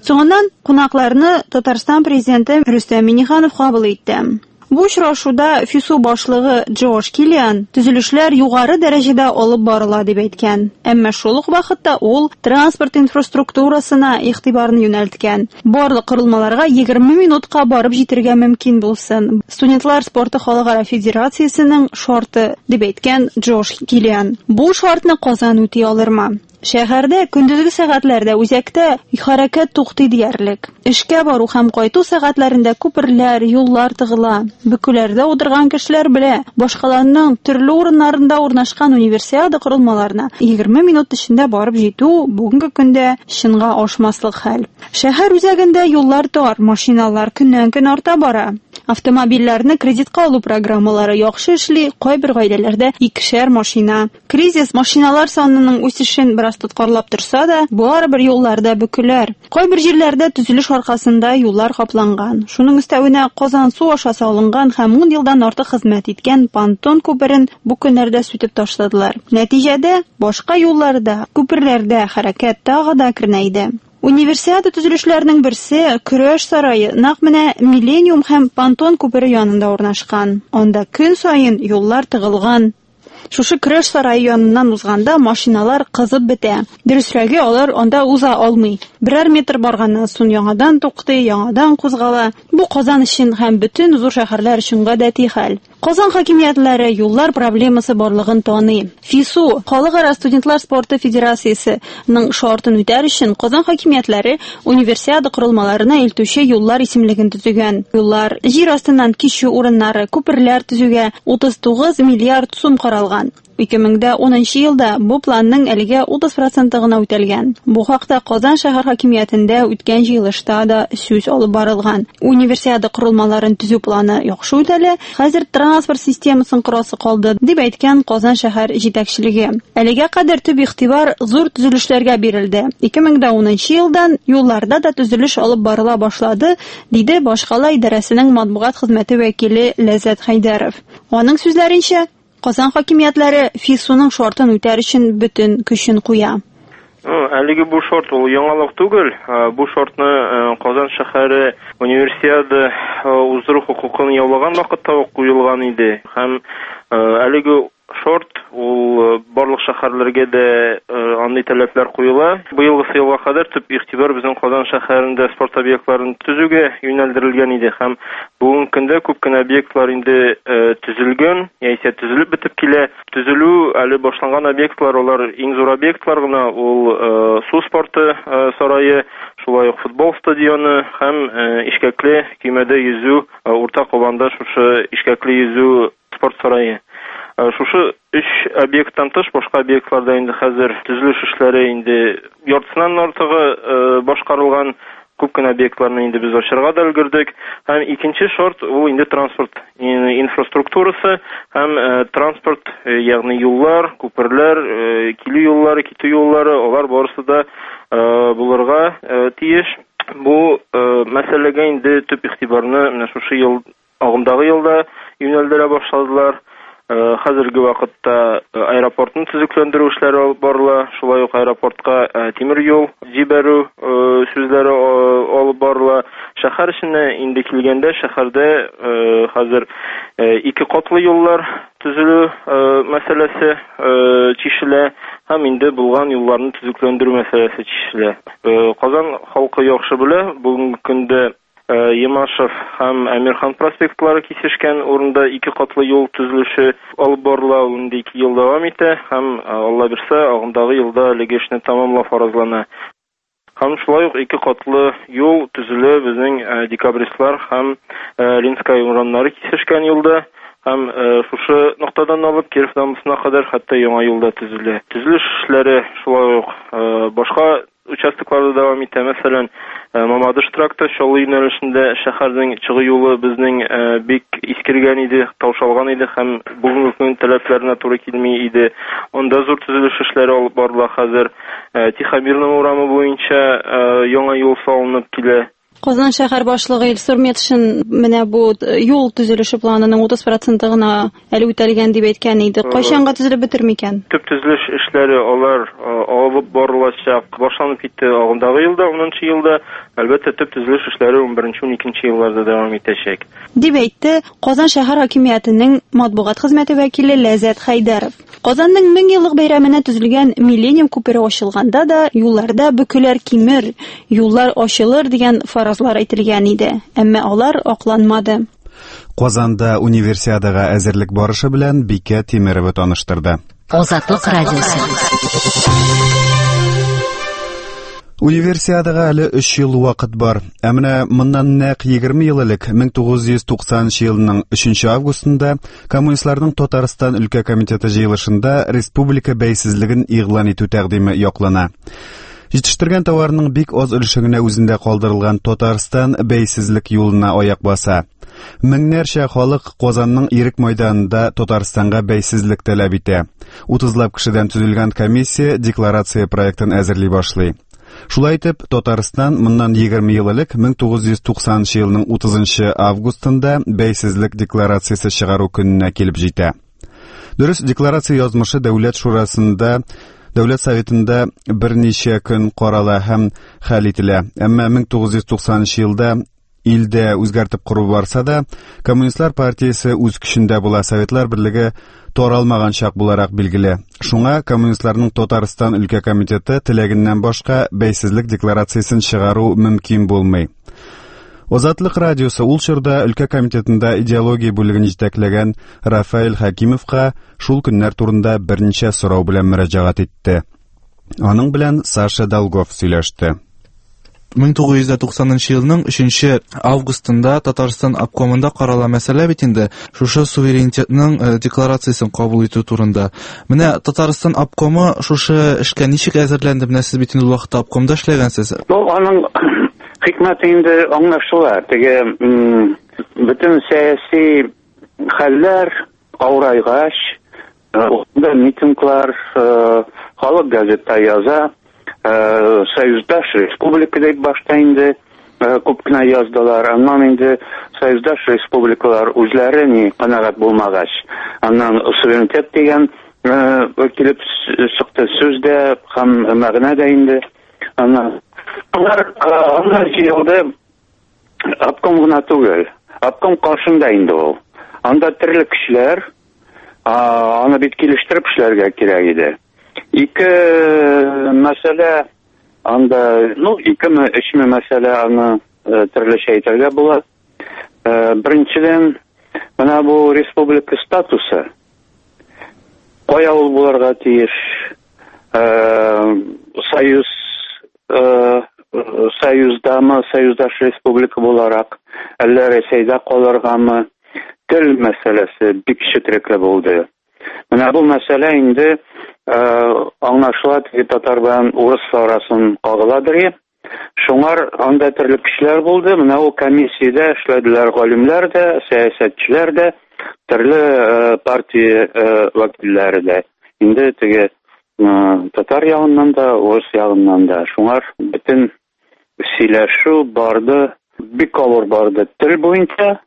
Соңыннан кунакларны Татарстан президенты Рөстәм Миңнеханов кабул итте. Бу очрашуда ФИСУ башлыгы Джордж Киллиан төзелешләр югары дәрәҗәдә алып барыла дип әйткән. Әмма шул ук вакытта ул транспорт инфраструктурасына игътибарны юнәлткән. Барлык корылмаларга егерме минутка барып җитәргә мөмкин булсын. Студентлар спорты халыкара федерациясенең шарты дип әйткән Джордж Киллиан. Бу шартны Казан үти алырмы? Шәһәрдә көндезге сәгатьләрдә үзәктә хәрәкәт туктый диярлек. Эшкә бару һәм кайту сәгатьләрендә күперләр, юллар тыгыла. Бөкүләрдә утырган кешеләр белә, башкаларның төрле урыннарында урнашкан универсиада корылмаларына егерме минут эчендә барып җитү бүгенге көндә чынга ашмаслык хәл. Шәһәр үзәгендә юллар тар, машиналар көннән-көн арта бара. Автомобильләрне кредитка алу программалары яхшы эшли, кайбер гаиләләрдә икешәр машина. Кризис машиналар санының үсешен бераз тоткарлап торса да, барыбер юлларда бөкүләр. Кайбер җирләрдә төзелеш аркасында юллар капланган. Шуның өстәвенә Казан су аша салынган һәм ун елдан артык хезмәт иткән понтон күперен бу көннәрдә сүтеп ташладылар. Нәтиҗәдә башка юлларда, күперләрдә хәрәкәт тагы да кирнәйде. Универсиада төзелешләренең берсе Көрәш сарае нәкъ менә Миллениум һәм Понтон күпере янында урнашкан. Анда көн саен юллар тыгылган. Шушы Көрәш сарае яныннан узганда машиналар кызып бетә. Дөресрәге алар анда уза алмый. Берәр метр барганнан соң яңадан туктый, яңадан кузгала. Бу Казан өчен һәм бөтен зур шәһәрләр өчен гадәти хәл. Казан хакимиятләре юллар проблемасы барлыгын таный. ФИСУ, Халыкара студентлар спорты федерациясенең шартын үтәр өчен Казан хакимиятләре универсиада корылмаларына илтүче юллар исемлеген төзегән. Юллар, җир астыннан кичү урыннары, күперләр төзүгә утыз тугыз миллиард сум каралган. ике мең унынчы елда бу планның әлегә утыз проценты гына үтәлгән. Бу хакта Казан шәһәр хакимиятендә үткән җыелышта да сүз алып барылган. Универсиада корылмаларын төзү планы яхшы үтәлә, хәзер транспорт системасын корасы калды дип әйткән Казан шәһәр җитәкчелеге. Әлегә кадәр төп игътибар зур төзелешләргә бирелде. ике мең унынчы елдан юлларда да төзелеш алып барыла башлады, диде башкала идарәсенең матбугат хезмәте вәкиле Ләззәт Хәйдәров. Аның сүзләренчә, Казан хакимиятләре ФИСУның шартын үтәр өчен бөтен көчен куя. Әлеге бу шарт ул яңалык түгел. Бу шартны Казан шәһәре универсиада уздыру хукукын яулаган вакытта ук куелган иде. Һәм әлеге шарт ул барлык шәһәрләргә дә андый таләпләр куела. Быелгы елга кадәр төп игътибар безнең Казан шәһәрендә спорт объектларын төзүгә юнәлдерелгән иде. Һәм бүгенге көндә күп кенә объектлар инде төзелгән, яисә төзелеп бетеп килә. Төзелү әле башланган объектлар, олар иң зур объектлар гына, ул су спорты сарае, шулай ук футбол стадионы һәм ишкәкле көймәдә йөзү, урта Кубанда шушы ишкәкле йөзү спорт сарае. Шушы өч объекттан тыш башка объектларда инде хәзер төзелеш эшләре инде яртысыннан артыгы башкарылган. Күп кенә объектларны инде без ачарга да өлгердек. Һәм икенче шарт ул инде транспорт инфраструктурасы һәм транспорт, ягъни юллар, күперләр, килү юллары, китү юллары, алар барысы да булырга тиеш. Бу мәсьәләгә инде төп игътибарны менә шушы ел, агымдагы елда юнәлдерә башладылар. Хәзерге вакытта аэропортны төзекләндерү эшләре алып барыла. Шулай ук аэропортка тимер юл җибәрү сүзләре алып барыла. Шәһәр эченә инде килгәндә шәһәрдә хәзер ике катлы юллар төзелү мәсьәләсе чишелә һәм инде булган юлларны төзекләндерү мәсьәләсе чишелә. Казан халкы яхшы белә, бүгенге көндә Ямашев һәм Әмирхан проспектлары кисешкән урында ике катлы юл төзелеше алып барыла, ул инде ике ел дәвам итә һәм Алла бирсә, агымдагы елда әлеге эшне тәмамлау фаразлана. Һәм шулай ук ике катлы юл төзелә безнең декабристлар һәм Ленинская урамнары кисешкән юлда. Һәм шушы ноктадан алып Киров намусына кадәр хәтта яңа юлда төзелә. Төзелеш эшләре шулай ук башка участокларда дәвам итә. Мәсәлән, Мамадыш тракты Чаллы юнәлешендә шәһәрнең чыгы юлы безнең бик искергән иде, таушалган иде һәм бүгенге көн таләпләренә туры килми иде. Анда зур төзелеш эшләре алып барыла хәзер. Тихомирның урамы буенча яңа юл салынып килә. Казан шәһәр башлыгы Илсур Метшин менә бу юл төзелеше планының утыз проценты гына әле үтәлгән дип әйткән иде. Кайчанга төзелеп бетер микән? Төп төзелеш эшләре алар алып барылачак. Башланып китте агымдагы елда, унынчы елда. Әлбәттә, төп төзелеш эшләре унберенче-уникенче елларда дәвам итәчәк. Дип әйтте Казан шәһәр хакимиятенең матбугат хезмәте вәкиле Ләззәт Хәйдәров. Казанның мең еллык бәйрәменә төзелгән Миллениум күпере ачылганда да юлларда бөкеләр кимер, юллар ачылыр дигән фаразлар әйтелгән иде, әмма алар акланмады. Казанда универсиадага әзерлек барышы белән Бикә Тимерова таныштырды. Азатлык радиосы. Универсиадага әле өч ел вакыт бар. Ә менә моннан нәкъ егерме ел элек, мең тугыз йөз туксанынчы елның өченче августында коммунистларның Татарстан өлкә комитеты җыелышында республика бәйсезлеген игълан итү тәкъдиме яклана. Җитештергән товарның бик аз өлеше генә үзендә калдырылган Татарстан бәйсезлек юлына аяк баса. Меңнәрчә халык Казанның Ирек мәйданында Татарстанга бәйсезлек таләп итә. утызлап кешедән төзелгән комиссия декларация проектын әзерли башлый. Шулай итеп, Татарстан моннан егерме ел элек мең тугыз йөз туксанынчы елның утызынчы августында бәйсезлек декларациясе чыгару көненә килеп җитә. Дөрес, декларация язмышы Дәүләт шурасында, Дәүләт советында берничә көн карала һәм хәл ителә. Әмма мең тугыз йөз туксанынчы елда илдә үзгәртеп кору барса да, Коммунистлар партиясе үз көчендә була, Советлар берлеге таралмаган чак буларак билгеле. Шуңа коммунистларның Татарстан өлкә комитеты теләгеннән башка бәйсезлек декларациясын чыгару мөмкин булмый. Азатлык радиосы ул чорда өлкә комитетында идеология бүлеген җитәкләгән Рафаэль Хакимовка шул көннәр турында берничә сорау белән мөрәҗәгать итте. Аның белән Саша Долгов сөйләште. мең тугыз йөз туксанынчы елның өченче августында Татарстан обкомында карала мәсьәлә бит инде шушы суверенитетның декларациясын кабул итү турында. Менә Татарстан обкомы шушы эшкә ничек әзерләнде? Менә сез бит инде вакытта обкомда эшләгәнсез. Ну, аның хикмәте инде аңлашыла. Теге бөтен сәяси хәлләр авырайгач, да митинглар, халык газета яза. Союздаш республика дип башта инде күп кенә яздылар. Аннан инде Союздаш республикалар үзләре ни канагать булмагач, аннан суверенитет дигән килеп чыкты сүздә һәм мәгънә дә инде. Аннан алар алар җыелды. Обком гына түгел, обком каршында инде ул. Анда төрле кешеләр аны бит килештереп эшләргә кирәк иде. Ике мәсьәлә анда, ну, ике өч мәсьәлә аны төрлечә әйтергә була. Беренчедән, менә бу республика статусы. Кая ул булырга тиеш? Союз Союздамы, Союздаш республика буларак, әллә Рәсәйдә калыргамы? Тел мәсьәләсе бик четерекле булды. Менә бу мәсьәлә инде аңлашыла, татар белән урыс арасын кагыладыр. Шуңар анда төрле кешеләр булды. Менә ул комиссиядә эшләделәр галимнәр дә, сәясәтчеләр дә, төрле партия вәкилләре дә. Инде теге татар ягыннан да, урыс ягыннан да. Шуңар бөтен сөйләшү барды, бик авыр барды тел буенча.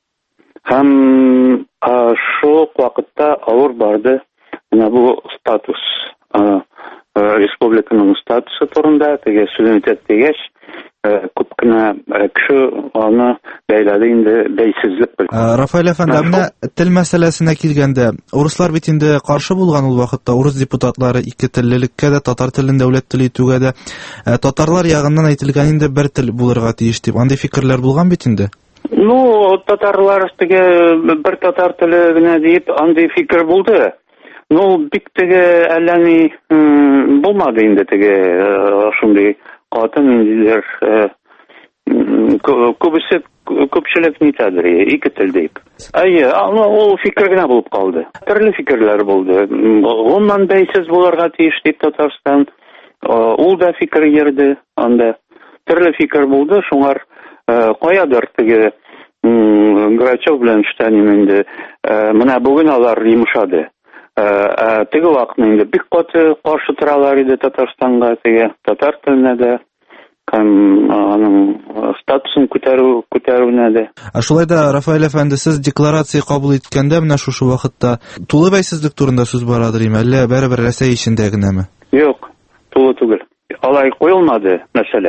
Һәм шул вакытта авыр барды менә бу статус, республиканың статусы турында, теге суверенитет дигәч, күп кенә кеше аны бәйләде инде бәйсезлек белән. Рафаэль әфәнде, менә тел мәсьәләсенә килгәндә, урыслар бит инде каршы булган ул вакытта, урыс депутатлары ике теллелеккә дә, татар телен дәүләт теле итүгә дә, татарлар ягыннан әйтелгән инде бер тел булырга тиеш дип, андый фикерләр булган бит инде. Ну, татарлар теге бер татар теле генә дип, андый фикер булды. Ну, бик теге әллә ни булмады инде теге шундый катын индиләр. Күбесе күпчелек нитәдер, ике тел дип. Әйе, ул фикер генә булып калды. Төрле фикерләр булды. Гомумән бәйсез булырга тиеш дип Татарстан, ул да фикер йөрде, анда төрле фикер булды. Шуңар каядыр теге Грачев белән Штанин инде менә бүген алар йомшады. Теге вакытны инде бик каты каршы торалар иде Татарстанга, теге татар теленә дә, һәм аның статусын күтәрү күтәрүенә дә. Шулай да, Рафаэль әфәнде, сез декларация кабул иткәндә менә шушы вакытта тулы бәйсезлек турында сүз барадыр име, әллә бәрабер Рәсәй эчендә генәме? Юк, тулы түгел. Алай куелмады мәсьәлә.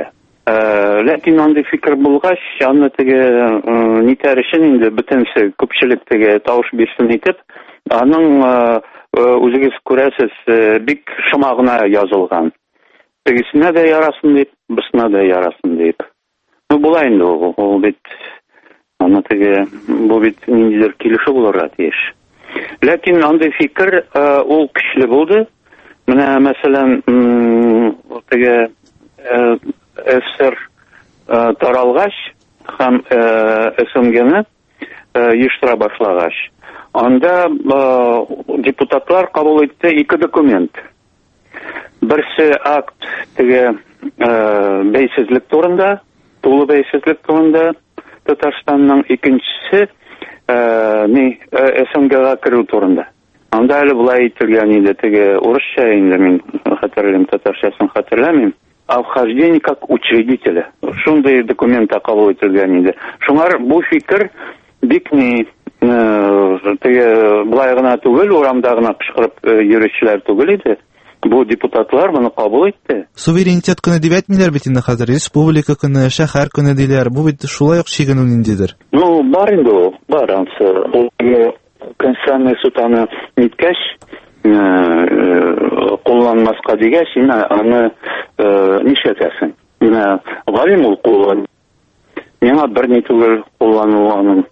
Ләкин андый фикер булгач, аны теге нитәр өчен инде бөтенсе күпчелек теге тавыш бирсен итеп, аның үзегез күрәсез бик шомагына язылган. Тегесенә дә ярасын дип, бусына да ярасын дип. Ну була инде ул, ул бит аны теге бу бит ниндидер килешү булырга тиеш. Ләкин андый фикер ул көчле булды. Менә мәсәлән, теге СССР таралгач һәм СНГны еш-тыра башлагач, анда депутатлар кабул итте ике документ. Берсе акт теге бәйсезлек турында, тулы бәйсезлек турында Татарстанның, икенчесе ни СНГга керү турында. Анда әле булай әйтелгән иде, теге урысча инде, мин хәтерләмим, татарчасын хәтерләмим. О вхождении как учредителя. Шундай документ кабул ителгән иде. Шуңар бу фикер бик ни теге булай гына түгел, урамда гына кычкырып йөрүчеләр түгел иде. Бу депутатлар моны кабул итте. Суверенитет көне дип әйтмиләр бит инде хәзер, республика көне, шәһәр көне диләр. Бу бит шулай ук чигенү ниндидер. Ну, бар инде ул, бар ансы. Конституционный суд аны ниткәч, кулланмаска дигәч, аны нишләтәсең? Менә галим ул куллан. Миңа бер ни түгел куллану аның.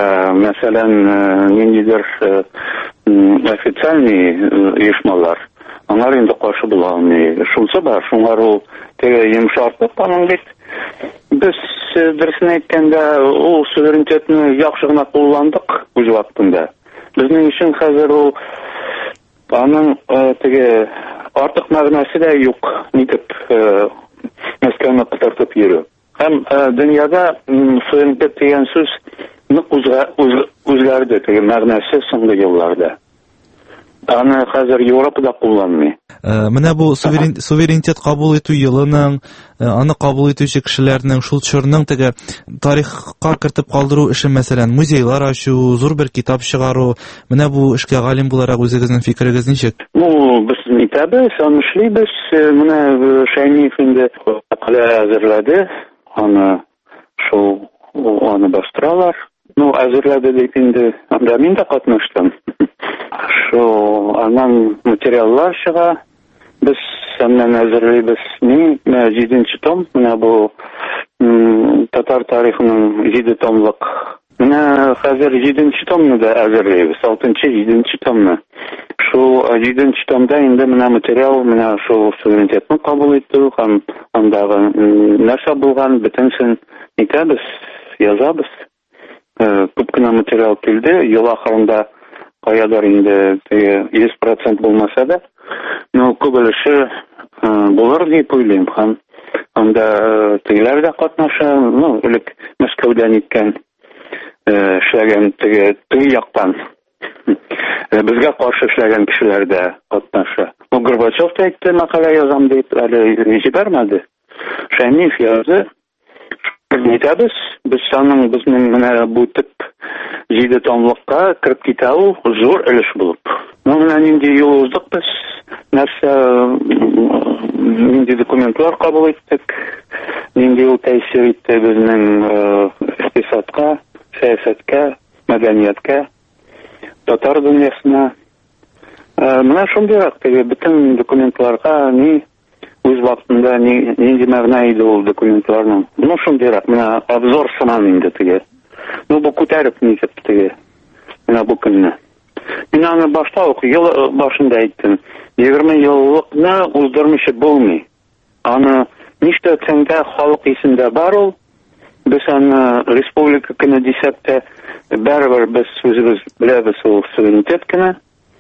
Мәсәлән, ниндидер официальный оешмалар. Аңар инде каршы була алмый. Шунсы бар, шуңар ул теге йомшартып аның бит. Без дөресен әйткәндә, ул суверенитетны яхшы гына кулландык үз вакытында. Безнең өчен хәзер ул аның теге артык мәгънәсе дә юк, нитеп Мәскәүне кытыртып йөрү. Һәм дөньяда суверенитет дигән сүз нык үзгәрде, теге мәгънәсе соңгы елларда. Аны хәзер Европада кулланмый. Менә бу суверенитет кабул итү елының, аны кабул итүче кешеләрнең шул чорның теге тарихка кертеп калдыру эше, мәсәлән, музейлар ачу, зур бер китап чыгару. Менә бу эшкә галим буларак үзегезнең фикерегез ничек? Ну, без нитәбез, аны эшлибез. Менә Шәймиев инде мәкалә әзерләде. Аны шул аны бастыралар. Ну, әзерләде дип инде, анда мин дә катнаштым. Шул аннан материаллар чыга. Без сәннән әзерләйбез. Ни, җиденче том, менә бу татар тарихының җиде томлык. Менә хәзер җиденче томны да әзерләйбез, алтынчы, җиденче томны. Шул җиденче томда инде менә материал, менә шул суверенитетны кабул итү һәм андагы нәрсә булган бөтенсен итәбез, язабыз. Күп кенә материал килде, ел ахырында каядыр инде йөз процент булмаса да, но күбелеше булыр дип уйлыйм. Һәм анда тегеләр дә катнаша, ну, элек Мәскәүдән иткән эшләгән теге теге яктан безгә каршы эшләгән кешеләр дә катнаша. Ну, Горбачев та әйтте, мәкалә язам дип, әле җибәрмәде. Шәймиев язды. Нитәбез, без саның безнең менә бу тип җиде томлыкка кирип китә ул зур өлеш булып. Ну, менә нинди юл уздык без, нәрсә, нинди документлар кабул иттек, нинди ул тәэсир итте безнең икътисадка, сәясәткә, мәдәнияткә, татар дөньясына. Менә шундыйрак теге бөтен документларга ни үз вакытында нинди мәгънә иде ул документларның. Ну, шундыйрак, менә обзор сыман инде теге. Ну, бу күтәреп нитеп теге, менә бу көнне. Мин аны башта ук ел башында әйттем. егерме еллыкны уздырмыйча булмый. Аны нишләтсәң дә халык исендә бар ул. Без аны республика көне дисәк тә, бәрбер без үзебез беләбез ул суверенитет көне.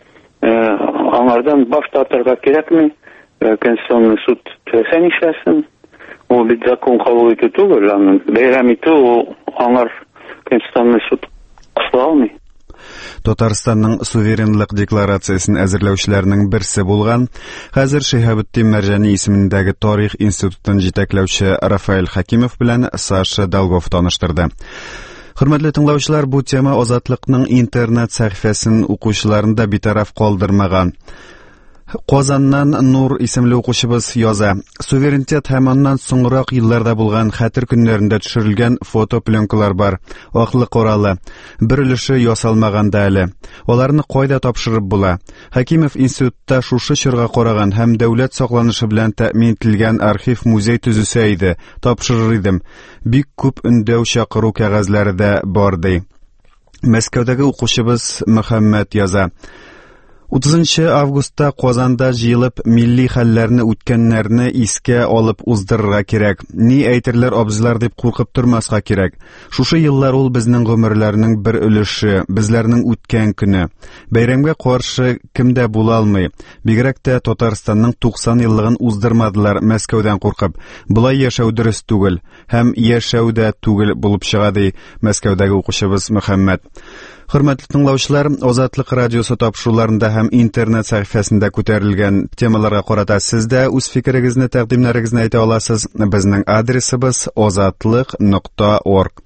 Аңардан баш тартырга кирәкми. Конституционный суд теләсә нишләсен. Ул бит закон кабул итү түгел, аны бәйрәм итү аңар Конституционный суд кысыла алмый. Татарстанның суверенлык декларациясын әзерләүчеләрнең берсе булган, хәзер Шиһабетдин Мәрҗани исемендәге Тарих институтын җитәкләүче Рафаэль Хакимов белән Саша Долгов таныштырды. Хөрмәтле тыңлаучылар, бу тема Азатлыкның интернет сәхифәсен укучыларын да битараф калдырмаган. Казаннан Нур исемле укучыбыз яза. Суверенитет һәм аннан соңрак елларда булган хәтер көннәрендә төшерелгән фотопленкалар бар. Аклы-каралы. Бер өлеше ясалмаганда әле. Аларны кайда тапшырып була? Хәкимов институтта шушы чорга караган һәм дәүләт сакланышы белән тәэмин ителгән архив музей төзүсе иде. Тапшырыр идем. Бик күп өндәү чакыру кәгазьләре дә бар ди. Мәскәүдәге укучыбыз Мөхәммәд яза. утызынчы августта Казанда җыелып милли хәлләрне үткәннәрне искә алып уздырырга кирәк. Ни әйтерләр абзылар дип куркып тормаска кирәк. Шушы еллар ул безнең гомерләрнең бер өлеше, безләрнең үткән көне. Бәйрәмгә каршы кемдә була алмый. Бигрәк тә Татарстанның туксан еллыгын уздырмадылар Мәскәүдән куркып. Булай яшәү дөрес түгел һәм яшәү дә түгел булып чыга ди Мәскәүдәге укучыбыз Мөхәммәд. Хөрмәтле тыңлаучылар, Азатлык радиосы тапшыруларында һәм интернет сәхифәсендә күтәрелгән темаларга карата сез дә үз фикерегезне, тәкъдимнәрегезне әйтә аласыз. Безнең адресыбыз азатлык нокта орг.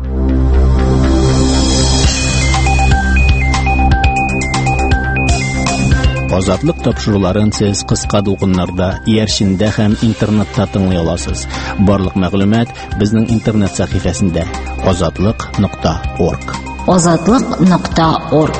Азатлык тапшыруларын сез кыска дулкыннарда, иярчиндә һәм интернетта тыңлый аласыз. Барлык мәгълүмат безнең интернет сәхифәсендә азатлык нокта орг. азатлык нокта орг.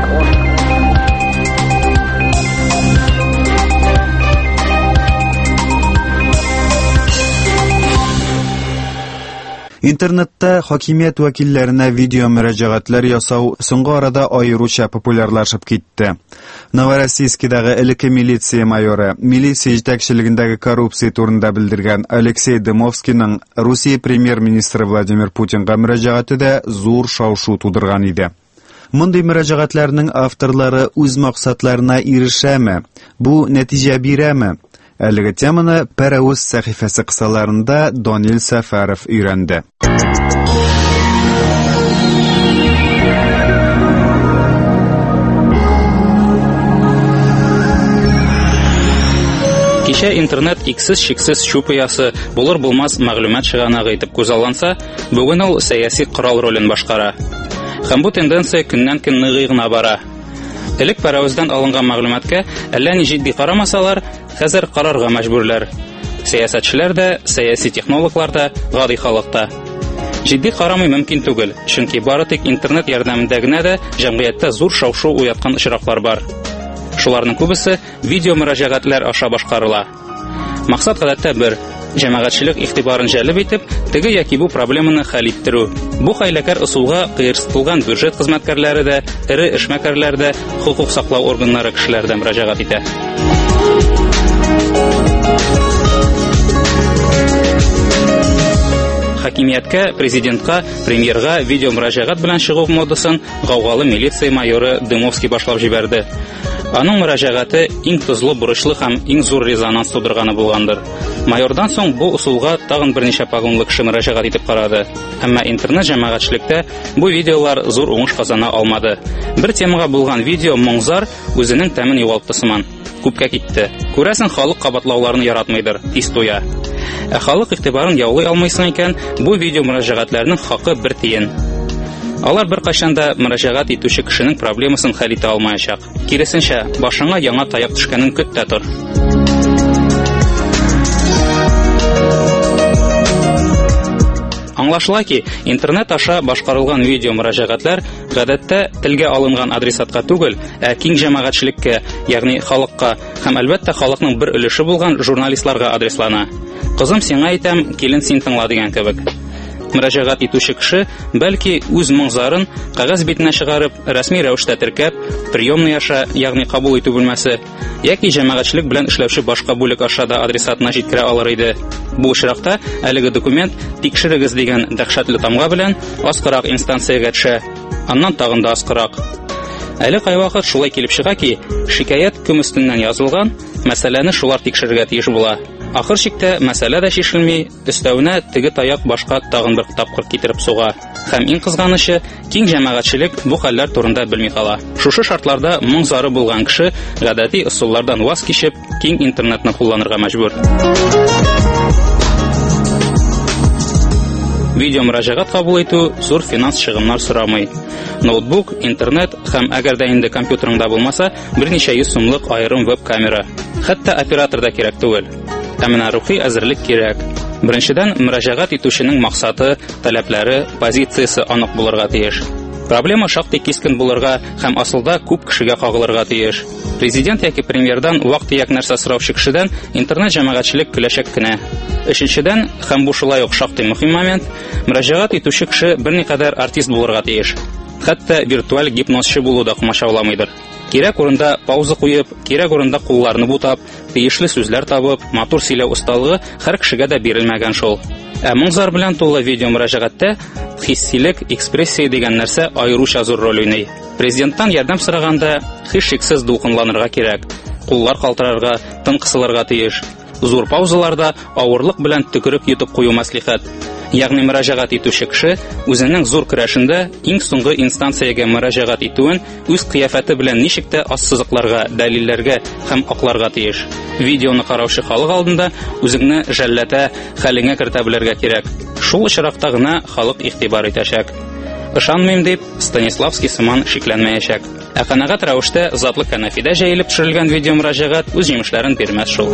Интернетта хакимият вәкилләренә видео мөрәҗәгатьләр ясау соңгы арада аеруча популярлашып китте. Новороссийскидагы элекке милиция майоры, милиция җитәкчелегендәге коррупция турында белдергән Алексей Дымовскийның Русия премьер-министры Владимир Путинга мөрәҗәгате дә зур шау-шу тудырган иде. Мондый мөрәҗәгатьләрнең авторлары үз максатларына ирешәме? Бу нәтиҗә бирәме? Әлеге теманы Пәрәүз сәхифәсе кысаларында Данил Сәфәров өйрәнде. Кичә интернет иксез-чиксез чупыясы булыр-булмас мәгълүмат чыганагы итеп күзалланса, бүген ул сәяси корал ролен башкара. Һәм бу тенденция көннән-көн ныгый гына бара. Элек Пәрәүздән алынган мәгълүматкә әллә ни җитди карамасалар, хәзер карарга мәҗбүрләр. Сәясәтчеләр дә, сәяси технологлар да, гади халык та. Җитди карамый мөмкин түгел, чөнки бары тик интернет ярдәмендә генә дә җәмгыятьтә зур шау-шу уяткан очраклар бар. Шуларның күбесе видео мөрәҗәгатьләр аша башкарыла. Максат гадәттә бер: җәмәгатьчелек игътибарын җәлеп итеп, теге яки бу проблеманы хәл иттерү. Бу хәйләкәр ысулга кыерсытылган бюджет хезмәткәрләре дә, эре эшмәкәрләр дә, хукук саклау органнары кешеләре дә мөрәҗәгать итә. Хакимияткә, президентка, премьерга видео мөрәҗәгать белән чыгу модасын гаугалы милиция майоры Дымовский башлап җибәрде. Аның мөрәҗәгате иң тозлы, бурычлы һәм иң зур резонанс тудырганы булгандыр. Майордан соң бу усулга тагын берничә погонлы кеше мөрәҗәгать итеп карады. Әмма интернет җәмәгатьчелектә бу видеолар зур уңыш казана алмады. Бер темага булган видео моңзар үзенең тәмен югалтты сыман. Күпкә китте. Күрәсең, халык кабатлауларны яратмыйдыр, тиз туя. Ә халык игътибарын яулый алмыйсың икән, бу видео мөрәҗәгатьләрнең хакы бер тиен. Алар бер кайчан да мөрәҗәгать итүче кешенең проблемасын хәл итә алмаячак. Киресенчә, башыңа яңа таяк төшкәнен көт тә тор. Аңлашыла ки, интернет аша башкарылган видео мөрәҗәгатьләр гадәттә телгә алынган адресатка түгел, ә киң җәмәгатьчелеккә, ягъни халыкка һәм әлбәттә халыкның бер өлеше булган журналистларга адреслана. Кызым, сиңа әйтәм, килен син тыңла дигән кебек. Мөрәҗәгать итүче кеше бәлки үз моңзарын кәгазь битенә чыгарып, рәсми рәвештә теркәп, приемный аша, ягъни кабул итү бүлмәсе, яки җәмәгатьчелек белән эшләүче башка бүлек аша да адресатына җиткерә алыр иде. Бу очракта әлеге документ тикшерегез дигән дәһшәтле тамга белән аскарак инстанциягә төшә, аннан тагын да аскарак. Әле кайвакыт шулай килеп чыга ки, шикаят кем өстеннән язылган, мәсьәләне шулар тикшерергә тиеш була. Ахыр чиктә мәсьәлә дә шишелми, өстәвенә теге таяк башка тагын бер тапкыр китереп суга. Һәм иң кызганычы, киң җәмәгатьчелек бу хәлләр турында белми кала. Шушы шартларда моңзары булган кеше гадәти ысуллардан ваз кичеп, киң интернетны кулланырга мәҗбүр. Видео мөрәҗәгать кабул итү зур финанс чыгымнар сорамый. Ноутбук, интернет һәм әгәр дә инде компьютерыңда булмаса, берничә йөз сумлык аерым веб-камера. Хәтта оператор да кирәк түгел. Ә менә рухи әзерлек кирәк. Беренчедән, мөрәҗәгать итүченең максаты, таләпләре, позициясе анык булырга тиеш. Проблема шактый кискен булырга һәм асылда күп кешегә кагылырга тиеш. Президент яки премьердан вакыт-төяк нәрсә сораучы кешедән интернет җәмәгатьчелек көләчәк кенә. Өченчедән, һәм бу шулай ук шактый мөһим момент, мөрәҗәгать итүче кеше берникадәр артист булырга тиеш. Хәтта виртуаль гипнозчы булу да комачауламыйдыр. Кирәк урында пауза куеп, кирәк урында кулларны бутап, тиешле сүзләр табып, матур сөйләү осталыгы һәр кешегә дә бирелмәгән шул. Ә моңзар белән тулы видео мөрәҗәгатьтә хиссилек, экспрессия дигән нәрсә аеруча зур роль уйный. Президенттан ярдәм сораганда һичшиксез дулкынланырга кирәк. Куллар калтырарга, тын кысылырга тиеш. Зур паузаларда авырлык белән төкереп йотып кую мәслихәт. Ягъни мөрәҗәгать итүче кеше үзенең зур көрәшендә иң соңгы инстанциягә мөрәҗәгать итүен үз кыяфәте белән ничек тә ассызыкларга, дәлилләргә һәм акларга тиеш. Видеоны караучы халык алдында үзеңне жәлләтә, хәлеңә кертә белергә кирәк. Шул очракта гына халык игътибар итәчәк. Ышанмыйм дип, Станиславский сыман шикләнмәячәк. Ә канәгать рәвештә затлы кәнәфидә җәелеп төшерелгән видео мөрәҗәгать үз җимешләрен бирмәс шул.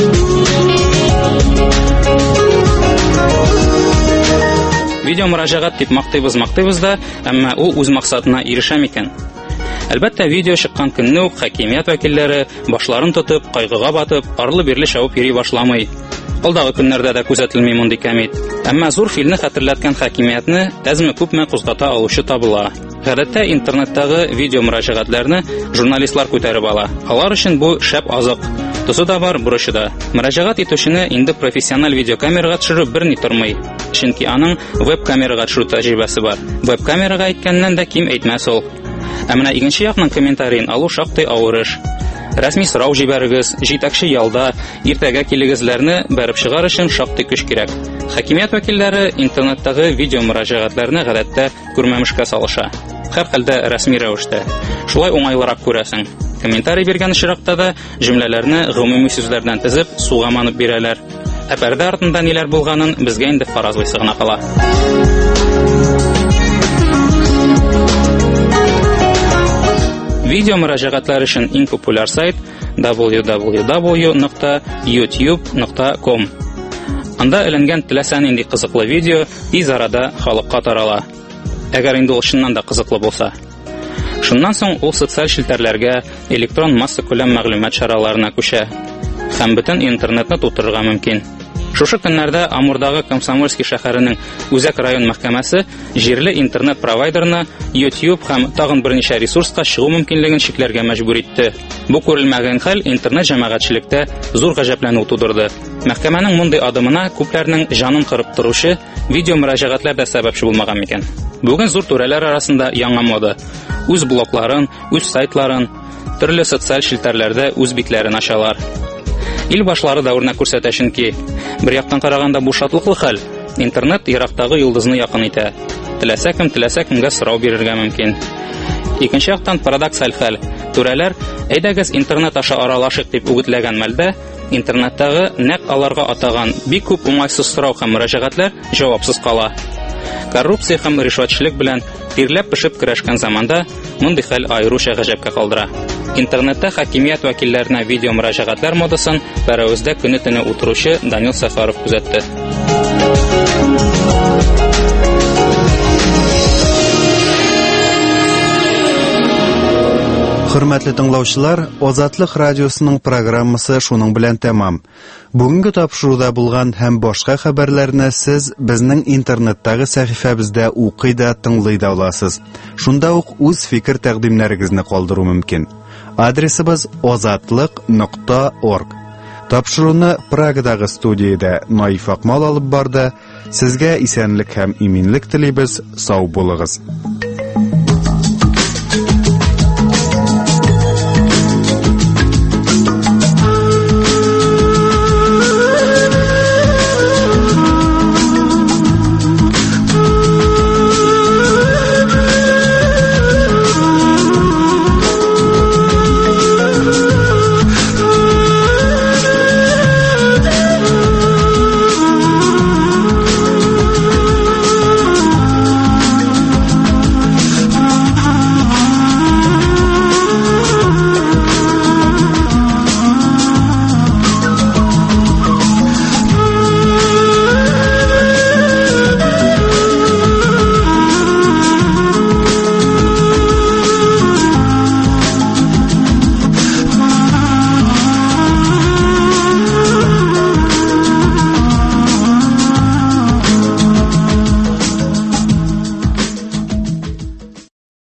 Видео мөрәҗәгать дип мактыйбыз-мактыйбыз да, әмма ул үз максатына ирешә микән? Әлбәттә, видео чыккан көнне үк хакимият вәкилләре башларын тотып, кайгыга батып, арлы-бирле шавып йөри башламый. Алдагы көннәрдә дә күзәтелми мондый кәмит. Әмма зур филне хәтерләткән хакимиятне әзме-күпме кузгата алучы табыла. Гадәттә интернеттагы видео мөрәҗәгатьләрне журналистлар күтәреп ала. Алар өчен бу шәп азык. Тусы да бар, бурычы да. Мөрәҗәгать итүчене инде профессиональ видеокамерага төшерү берни тормый. Чөнки аның веб-камерага төшерү тәҗрибәсе бар. Веб-камерага әйткәннән дә ким әйтмәс ул. Ә менә икенче якның комментарийын алу шактый авыр эш. Рәсми сорау җибәрегез, җитәкче ялда, иртәгә килегезләрне бәреп чыгар өчен шактый көч кирәк. Хакимият вәкилләре интернеттагы видео мөрәҗәгатьләрне гадәттә күрмәмешкә салыша. Һәр хәлдә рәсми рәвештә. Шулай уңайлырак күрәсең. Комментарий биргән очракта да җөмләләрне гомуми сүзләрдән тезеп, суга манып бирәләр. Ә пәрдә артында ниләр булганын безгә инде фаразлыйсы гына кала. Видео мөрәҗәгатьләр өчен иң популяр сайт дабл ю дабл ю дабл ю нокта ютуб нокта ком. Анда эленгән теләсә нинди кызыклы видео тиз арада халыкка тарала. Әгәр инде ул чыннан да кызыклы булса. Шуннан соң ул социаль челтәрләргә, электрон масса күләм мәгълүмат чараларына күчә. Һәм бөтен интернетны тутырырга мөмкин. Шушы көннәрдә Амурдагы Комсомольский шәһәренең Үзәк район мәхкәмәсе җирле интернет провайдерына YouTube һәм тагын берничә ресурска чыгу мөмкинлеген чикләргә мәҗбүр итте. Бу күрелмәгән хәл интернет җәмәгатьчелектә зур гаҗәпләнү тудырды. Мәхкәмәнең мондый адымына күпләрнең җанын кырып торучы видео мөрәҗәгатьләр дә сәбәпче булмаган микән? Бүген зур түрәләр арасында яңа мода. Үз блогларын, үз сайтларын, төрле социаль челтәрләрдә үз битләрен ачалар. Ил башлары дәверенә күрсәтә чөнки бер яктан караганда бу шатлыклы хәл. Интернет ерактагы йолдызны якын итә. Теләсә кем теләсә кемгә сорау бирергә мөмкин. Икенче яктан парадоксаль хәл. Түрәләр әйдәгез интернет аша аралашык дип үгетләгән мәлдә интернеттагы нәкъ аларга атаган бик күп уңайсыз сорау һәм мөрәҗәгатьләр җавапсыз кала. Коррупция һәм ришвәтчелек белән тирләп пешеп көрәшкән заманда мондый хәл аеруча гаҗәпкә калдыра. Интернетта хакимият вәкилләренә видео мөрәҗәгатьләр модасын бәрәүздә көне-төне утыручы Данил Сафаров күзәтте. Хөрмәтле тыңлаучылар, Азатлык радиосының программасы шуның белән тәмам. Бүгенге тапшыруда булган һәм башка хәбәрләрне сез безнең интернеттагы сәхифәбездә укый да, тыңлый да аласыз. Шунда ук үз фикер тәкъдимнәрегезне калдыру мөмкин. Адресыбыз азатлык нокта орг. Тапшыруны Прагадагы студиядә Наиф Акмал алып барды. Сезгә исәнлек һәм иминлек телибез. Сау булыгыз.